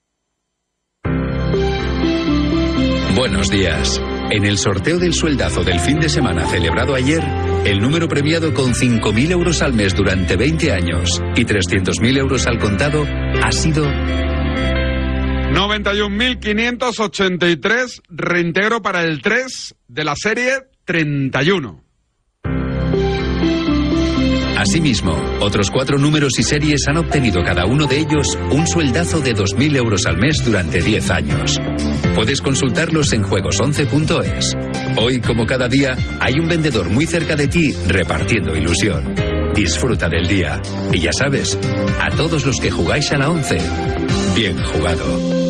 Buenos días. En el sorteo del sueldazo del fin de semana celebrado ayer, el número premiado con cinco mil euros al mes durante veinte años y trescientos mil euros al contado ha sido... noventa y un mil quinientos ochenta y tres, reintegro para el tres de la serie treinta y uno. Asimismo, otros cuatro números y series han obtenido cada uno de ellos un sueldazo de dos mil euros al mes durante diez años. Puedes consultarlos en juegos once punto es. Hoy, como cada día, hay un vendedor muy cerca de ti repartiendo ilusión. Disfruta del día. Y ya sabes, a todos los que jugáis a la once, bien jugado.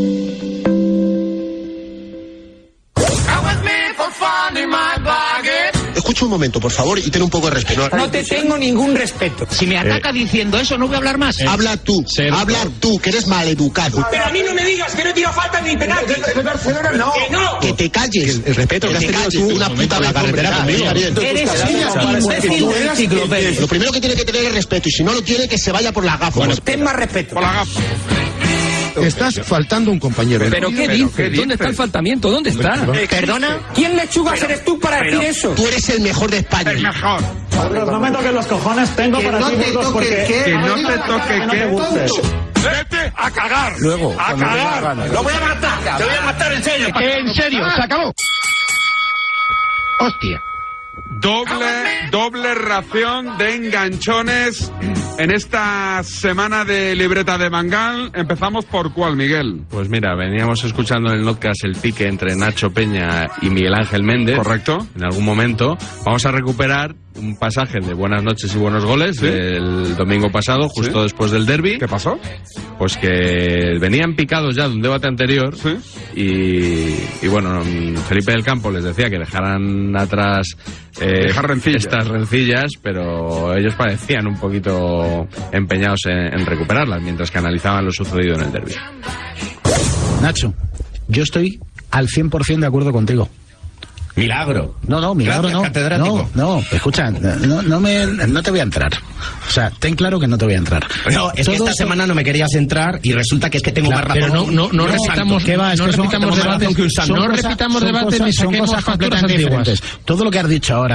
Escucha un momento, por favor, y ten un poco de respeto. No te tengo ningún respeto. Si me ataca eh. diciendo eso, no voy a hablar más. Eh. Habla tú, Ser habla tú, que eres maleducado. Pero a mí no me digas que no tiro falta ni penalti. Barcelona no. Que no. Que te calles. El, el respeto que, que has tenido tú, una puta la carretera conmigo. Eres un imbécil del enciclopedia. Lo primero que tiene que tener es respeto, y si no lo tiene, que se vaya por la gafa. Bueno, ten más respeto. Por la gafa. Estás faltando un compañero. ¿Pero qué dices? ¿Dónde está el faltamiento? ¿Dónde está? ¿Perdona? ¿Quién lechugas eres tú para decir eso? Tú eres el mejor de España. El mejor. No me toques los cojones, tengo para ti burgos porque... Que no te toque qué. Vete a cagar. Luego, a cagar. Lo voy a matar. Te voy a matar en serio. En serio, se acabó. Hostia. Doble, doble ración de enganchones en esta semana de libreta de Mangal. Empezamos por cuál, Miguel. Pues mira, veníamos escuchando en el podcast el pique entre Nacho Peña y Miguel Ángel Méndez. Correcto. En algún momento vamos a recuperar un pasaje de Buenas noches y buenos goles, ¿sí?, del domingo pasado, justo, ¿sí?, después del derbi. ¿Qué pasó? Pues que venían picados ya de un debate anterior, ¿sí?, y, y bueno, Felipe del Campo les decía que dejaran atrás eh, Dejar rencillas. estas rencillas, pero ellos parecían un poquito empeñados en, en recuperarlas, mientras que analizaban lo sucedido en el derbi. Nacho, yo estoy al cien por ciento de acuerdo contigo. Milagro. No, no, milagro no. No, no, escucha, no, no, me, no te voy a entrar. O sea, ten claro que no te voy a entrar. No, es Todo que esta esto... semana no me querías entrar y resulta que es que tengo claro, más razón. Pero no, no, no, no repitamos, ¿qué va? Es no que repitamos debates, que un no repitamos debates ni saquemos facturas antiguas. Todo lo que has dicho ahora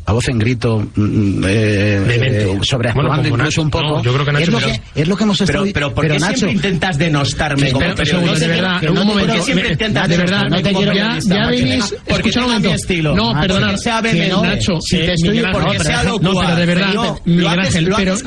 a voz en grito, eh, eh, sobreactuando bueno, incluso un poco. No, yo creo que Nacho es, lo que, es lo que hemos estado... Pero, pero ¿por qué pero, Nacho, siempre intentas denostarme? Como pero, pero, de verdad, en un momento, siempre intentas de verdad, no te quiero... Ya, ya venís... Escucha un momento. Estilo. No, perdona, Nacho, si te estoy... Porque sea locuaz. No, pero de verdad, Miguel Ángel, pero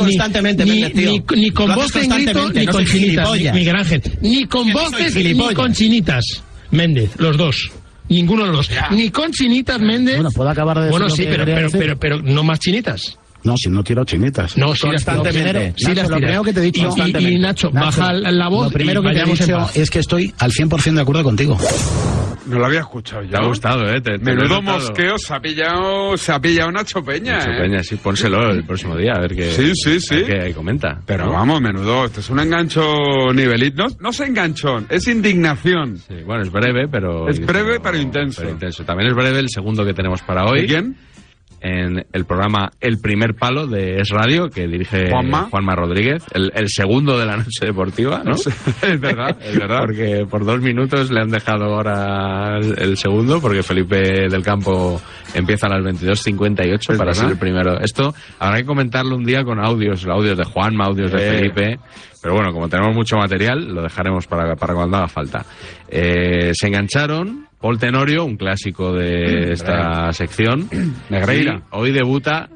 ni con voz en grito ni con chinitas, Miguel Ángel. Ni con voces ni con chinitas. Méndez, los dos. Ninguno de los dos. Ya. Ni con chinitas, Méndez. Bueno, puedo acabar de Bueno, sí, pero, pero, pero, pero no más chinitas. No, si no tiro chinitas. No, sí las constantemente. Sí las lo primero que te he dicho. Y, y, y Nacho, Nacho, baja la voz. Lo primero que te he dicho es que estoy al cien por ciento de acuerdo contigo. No lo había escuchado yo. Te ha gustado, ¿eh? Te, te Menudo mosqueo se ha pillado, se ha pillado Nacho Peña, Nacho ¿eh? Peña, sí, pónselo el próximo día, a ver qué... Sí, sí, sí. qué comenta. Pero ¿no? vamos, menudo, este es un engancho nivelito. No, no es enganchón, es indignación. Sí, bueno, es breve, pero... Es breve, pero intenso. Pero intenso. También es breve el segundo que tenemos para hoy. ¿De quién? En el programa El Primer Palo de Es Radio, que dirige Juanma, Juanma Rodríguez, el, el segundo de la noche deportiva, ¿no? Es verdad, es verdad. Porque por dos minutos le han dejado ahora el, el segundo, porque Felipe del Campo empieza a las veintidós cincuenta y ocho para verdad? ser el primero. Esto habrá que comentarlo un día con audios, audios de Juanma, audios de eh. Felipe. Pero bueno, como tenemos mucho material, lo dejaremos para, para cuando haga falta. Eh, se engancharon Paul Tenorio, un clásico de esta sección. Negreira. Hoy debuta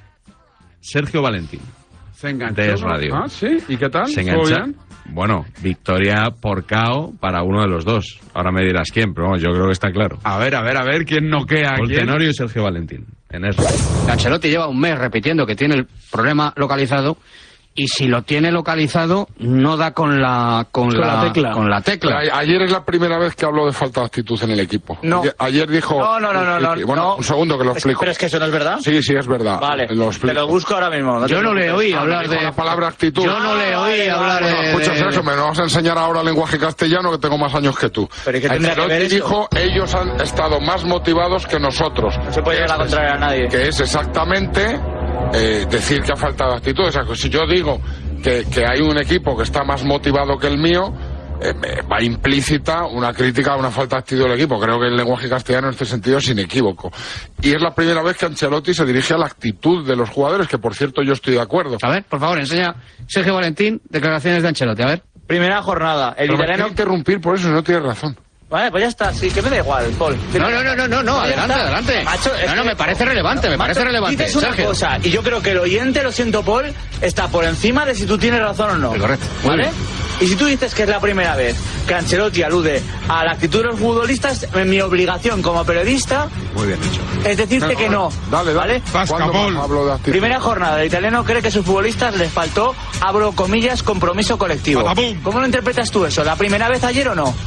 Sergio Valentín. Se enganchó. De Es Radio. Ah, sí. ¿Y qué tal? Se engancha. Bueno, victoria por K O para uno de los dos. Ahora me dirás quién, pero bueno, yo creo que está claro. A ver, a ver, a ver, ¿quién noquea a Paul quién? Tenorio y Sergio Valentín. En Es Radio. Ancelotti lleva un mes repitiendo que tiene el problema localizado. Y si lo tiene localizado, no da con la con, con la, la tecla. Con la tecla. Pero ayer es la primera vez que hablo de falta de actitud en el equipo. No. Ayer dijo... No, no, no, no. no bueno, no. un segundo que lo explico. ¿Pero es que eso no es verdad? Sí, sí, es verdad. Vale, lo te lo busco ahora mismo. No yo no le oí hablar de... la palabra actitud. Yo no le oí hablar de... Escuchas eso, me vas a enseñar ahora lenguaje castellano que tengo más años que tú. Pero ¿qué tendrá que ver eso? Dijo, ellos han estado más motivados que nosotros. No se puede llevar a contraria a nadie. Que es exactamente eh, decir que ha faltado actitud. O sea, que si yo digo... Que, que hay un equipo que está más motivado que el mío, eh, va implícita una crítica a una falta de actitud del equipo. Creo que el lenguaje castellano en este sentido es inequívoco. Y es la primera vez que Ancelotti se dirige a la actitud de los jugadores, que por cierto yo estoy de acuerdo. A ver, por favor, enseña Sergio Valentín, declaraciones de Ancelotti, a ver. Primera jornada, el Pero italiano... me interrumpir por eso, no tienes razón. Vale, pues ya está, sí, que me da igual, Paul. No, no, no, no, no, no adelante, está. adelante. Macho, no, no, me parece relevante, me Macho, parece relevante. Dices una Sergio. cosa, y yo creo que el oyente, lo siento, Paul, está por encima de si tú tienes razón o no. Sí, correcto. ¿Vale? Y si tú dices que es la primera vez que Ancelotti alude a la actitud de los futbolistas, mi obligación como periodista Muy bien hecho. es decirte Pero, que no. Dale, dale. ¿Vale? Hablo de actitud? Primera jornada, el italiano cree que a sus futbolistas les faltó, abro comillas, compromiso colectivo. Patabum. ¿Cómo lo interpretas tú eso? ¿La primera vez ayer o no?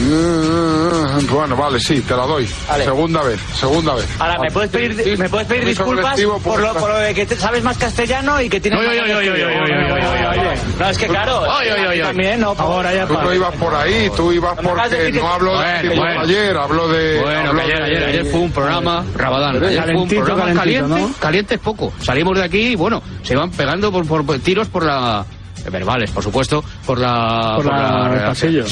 Bueno, vale, sí, te la doy. Vale. Segunda vez, segunda vez. Ahora, ¿me puedes pedir, sí, ¿me puedes pedir disculpas por lo, por lo de que te, sabes más castellano y que tienes no, más... Yo, yo, yo, yo, yo, no, es que claro, oy, oy, oy, también, no, ahora ya tú no ibas por ahí, tú ibas no porque no hablo de bueno, bueno. ayer, hablo de... Bueno, hablo que ayer, de, ayer, ayer fue un programa, Rabadán, ayer fue un programa caliente, ¿no? Caliente es poco. Salimos de aquí y bueno, se iban pegando por, por, por tiros por la... verbales, por supuesto, por la... Por, por la, la, el pasillo.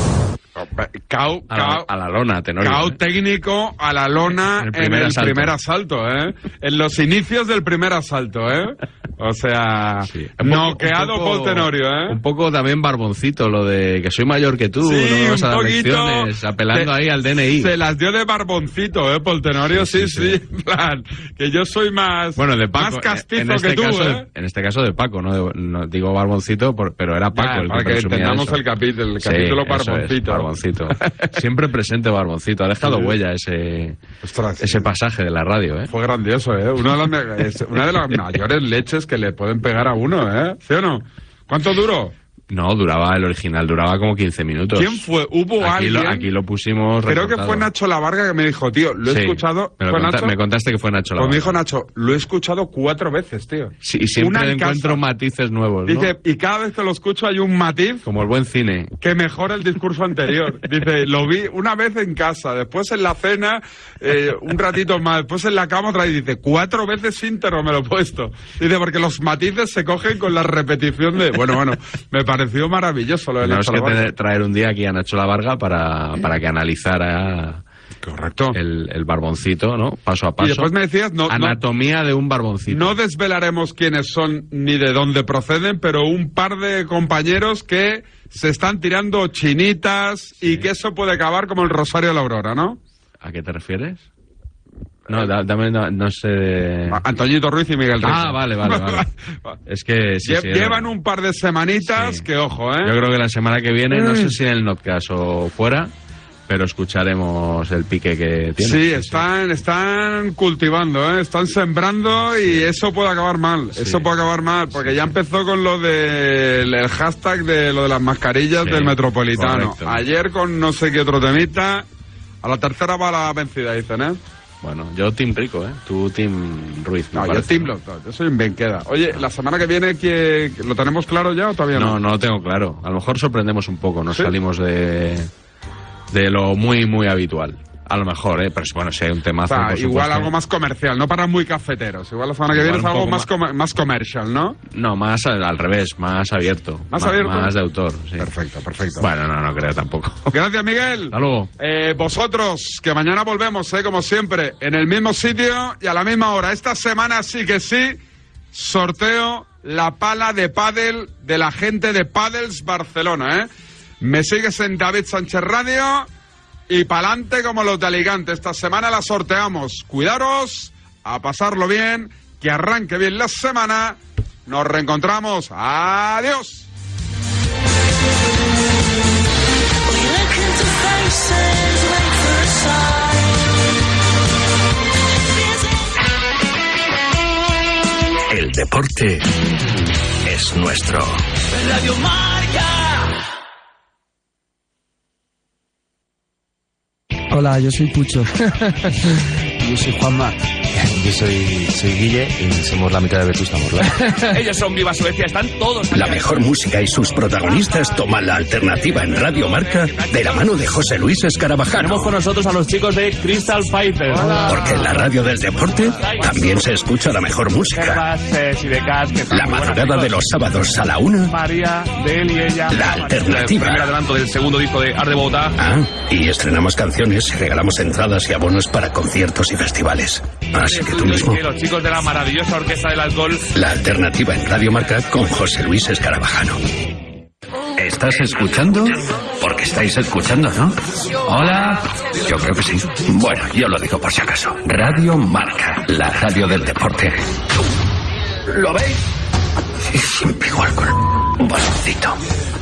Cao, a, la, a la lona, Tenorio. Cao técnico a la lona el primer en el asalto. primer asalto, ¿eh? En los inicios del primer asalto, ¿eh? O sea, sí. noqueado Paul Tenorio, ¿eh? Un poco también barboncito, lo de que soy mayor que tú, sí, no me vas a dar poquito, lecciones, apelando te, ahí al D N I. Se las dio de barboncito, ¿eh? Paul Tenorio, sí, sí, sí, sí. Plan, que yo soy más, bueno, de Paco, más castizo en este que tú, caso, ¿eh? En este caso de Paco, no, de, no digo barboncito, por, pero era Paco ya, el para que que entendamos el capítulo, el capítulo sí, barboncito. Es, barboncito. Siempre presente Barboncito, ha dejado sí. huella ese Ostras, ese pasaje de la radio, ¿eh? Fue grandioso, ¿eh? Una de las, una de las mayores leches que le pueden pegar a uno, ¿eh? ¿Sí o no? ¿Cuánto duró? No, duraba, el original duraba como quince minutos. ¿Quién fue? ¿Hubo aquí alguien? Lo, aquí lo pusimos Creo recortado. que fue Nacho Lavarga que me dijo, tío, lo he sí, escuchado... Me, ¿Fue conta, Nacho? me contaste que fue Nacho Lavarga. Pues me dijo Nacho, lo he escuchado cuatro veces, tío. Sí, y siempre Una encuentro casa. matices nuevos, ¿no? Dice, y cada vez que lo escucho hay un matiz... Como el buen cine. Que mejora el discurso anterior. Dice, lo vi una vez en casa, después en la cena, eh, un ratito más, después en la cama otra vez. Dice, cuatro veces íntegro me lo he puesto. Dice, porque los matices se cogen con la repetición de... Bueno, bueno, me pareció maravilloso lo de no, Nacho es que Lavarga. Traer un día aquí a Nacho Lavarga para, para que analizara Correcto. El, el barboncito, ¿no? Paso a paso. Y después me decías... No, Anatomía no, de un barboncito. No desvelaremos quiénes son ni de dónde proceden, pero un par de compañeros que se están tirando chinitas sí. y que eso puede acabar como el Rosario de la Aurora, ¿no? ¿A qué te refieres? No, dame, no, no sé... Antoñito Ruiz y Miguel Reyes. Ah, vale, vale, vale. Es que... Sí, Lle sí, llevan no. un par de semanitas sí. que, ojo, ¿eh? Yo creo que la semana que viene, no sé si en el Notcast o fuera, pero escucharemos el pique que tiene. Sí, están, están cultivando, ¿eh? Están sembrando y eso puede acabar mal. Sí. Eso puede acabar mal, porque ya empezó con lo del el hashtag de lo de las mascarillas sí, del Metropolitano. Correcto. Ayer con no sé qué otro temita. A la tercera va la vencida, dicen, ¿eh? Bueno, yo Team Rico, ¿eh? Tú Team Ruiz. No, yo Team Lo, yo soy un bien queda. Oye, ¿la semana que viene que lo tenemos claro ya o todavía no? No, no lo tengo claro. A lo mejor sorprendemos un poco, nos ¿Sí? salimos de, de lo muy, muy habitual. A lo mejor, ¿eh? Pero bueno, si hay un temazo, o sea, por igual supuesto. algo más comercial, no para muy cafeteros. Igual la semana que igual viene es algo más, más, más comercial, ¿no? No, más al, al revés, más abierto. ¿Más, más abierto? Más de autor, sí. Perfecto, perfecto. Bueno, no, no creo tampoco. Gracias, Miguel. Hasta luego. Eh, vosotros, que mañana volvemos, ¿eh? Como siempre, en el mismo sitio y a la misma hora. Esta semana sí que sí, sorteo la pala de pádel de la gente de Padels Barcelona, ¿eh? Me sigues en David Sánchez Radio... Y pa'lante como los de Alicante. Esta semana la sorteamos. Cuidaros, a pasarlo bien, que arranque bien la semana. Nos reencontramos. Adiós. El deporte es nuestro. Radio Marca. Hola, yo soy Pucho. Yo soy Juanma. Yo soy, soy Guille y somos la mitad de Vetusta Morla. Ellos son Viva Suecia, están todos... La mejor música y sus protagonistas toman la alternativa en Radio Marca de la mano de José Luis Escarabajano. Tenemos con nosotros a los chicos de Crystal Fighters. Hola. Porque en la radio del deporte también se escucha la mejor música. La madrugada de los sábados a la una. María, de él y ella. La alternativa. El primer adelanto del segundo disco de Art de Bogotá. Ah, y estrenamos canciones y regalamos entradas y abonos para conciertos y festivales. Así que tú mismo. Los chicos de la maravillosa Orquesta del Alcohol. La alternativa en Radio Marca con José Luis Escarabajano. ¿Estás escuchando? Porque estáis escuchando, ¿no? Hola. Yo creo que sí. Bueno, yo lo digo por si acaso. Radio Marca, la radio del deporte. ¿Lo veis? Sí, siempre igual con un baloncito.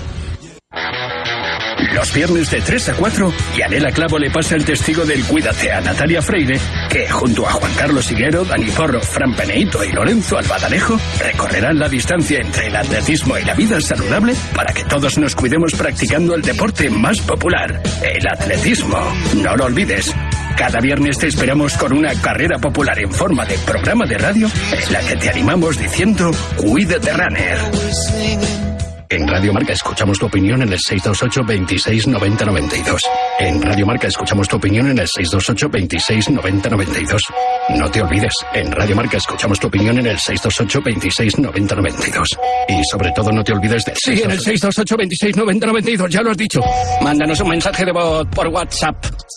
Los viernes de tres a cuatro, Yanela Clavo le pasa el testigo del Cuídate a Natalia Freire, que junto a Juan Carlos Higuero, Dani Porro, Fran Peneito y Lorenzo Albadalejo recorrerán la distancia entre el atletismo y la vida saludable para que todos nos cuidemos practicando el deporte más popular, el atletismo. No lo olvides. Cada viernes te esperamos con una carrera popular en forma de programa de radio en la que te animamos diciendo Cuídate Runner. En Radio Marca escuchamos tu opinión en el seis dos ocho, veintiséis, noventa, noventa y dos. En Radio Marca escuchamos tu opinión en el seis dos ocho, veintiséis, noventa, noventa y dos. No te olvides, en Radio Marca escuchamos tu opinión en el seis dos ocho, veintiséis, noventa, noventa y dos. Y sobre todo no te olvides del... Sí, en el seis dos ocho, veintiséis, noventa, noventa y dos, ya lo has dicho. Mándanos un mensaje de voz por WhatsApp.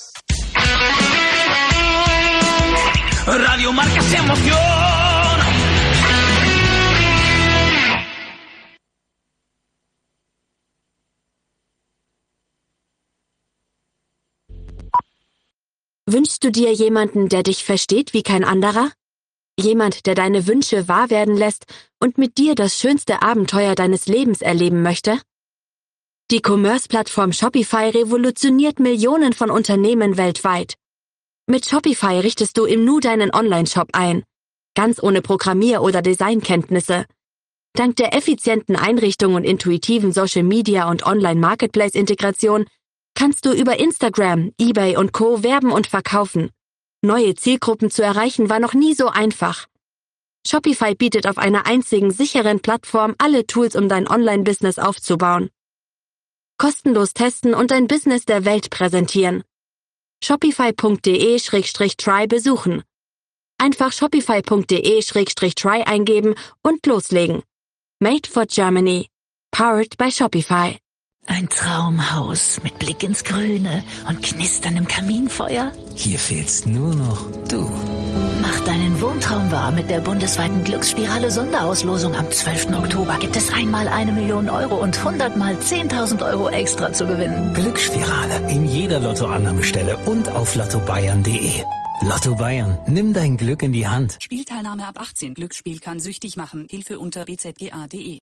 Radio Marca se emociona. Wünschst du dir jemanden, der dich versteht wie kein anderer? Jemand, der deine Wünsche wahr werden lässt und mit dir das schönste Abenteuer deines Lebens erleben möchte? Die Commerce-Plattform Shopify revolutioniert Millionen von Unternehmen weltweit. Mit Shopify richtest du im Nu deinen Online-Shop ein, ganz ohne Programmier- oder Designkenntnisse. Dank der effizienten Einrichtung und intuitiven Social-Media- und Online-Marketplace-Integration kannst du über Instagram, eBay und Co. werben und verkaufen. Neue Zielgruppen zu erreichen war noch nie so einfach. Shopify bietet auf einer einzigen sicheren Plattform alle Tools, um dein Online-Business aufzubauen. Kostenlos testen und dein Business der Welt präsentieren. Shopify punkt de slash try besuchen. Einfach shopify punkt de slash try eingeben und loslegen. Made for Germany. Powered by Shopify. Ein Traumhaus mit Blick ins Grüne und knisterndem Kaminfeuer? Hier fehlst nur noch du. Mach deinen Wohntraum wahr mit der bundesweiten Glücksspirale Sonderauslosung. Am zwölften Oktober gibt es einmal eine Million Euro und hundertmal zehntausend Euro extra zu gewinnen. Glücksspirale in jeder Lottoannahmestelle und auf lotto bayern punkt de. Lotto Bayern, nimm dein Glück in die Hand. Spielteilnahme ab achtzehn. Glücksspiel kann süchtig machen. Hilfe unter b z g a punkt de.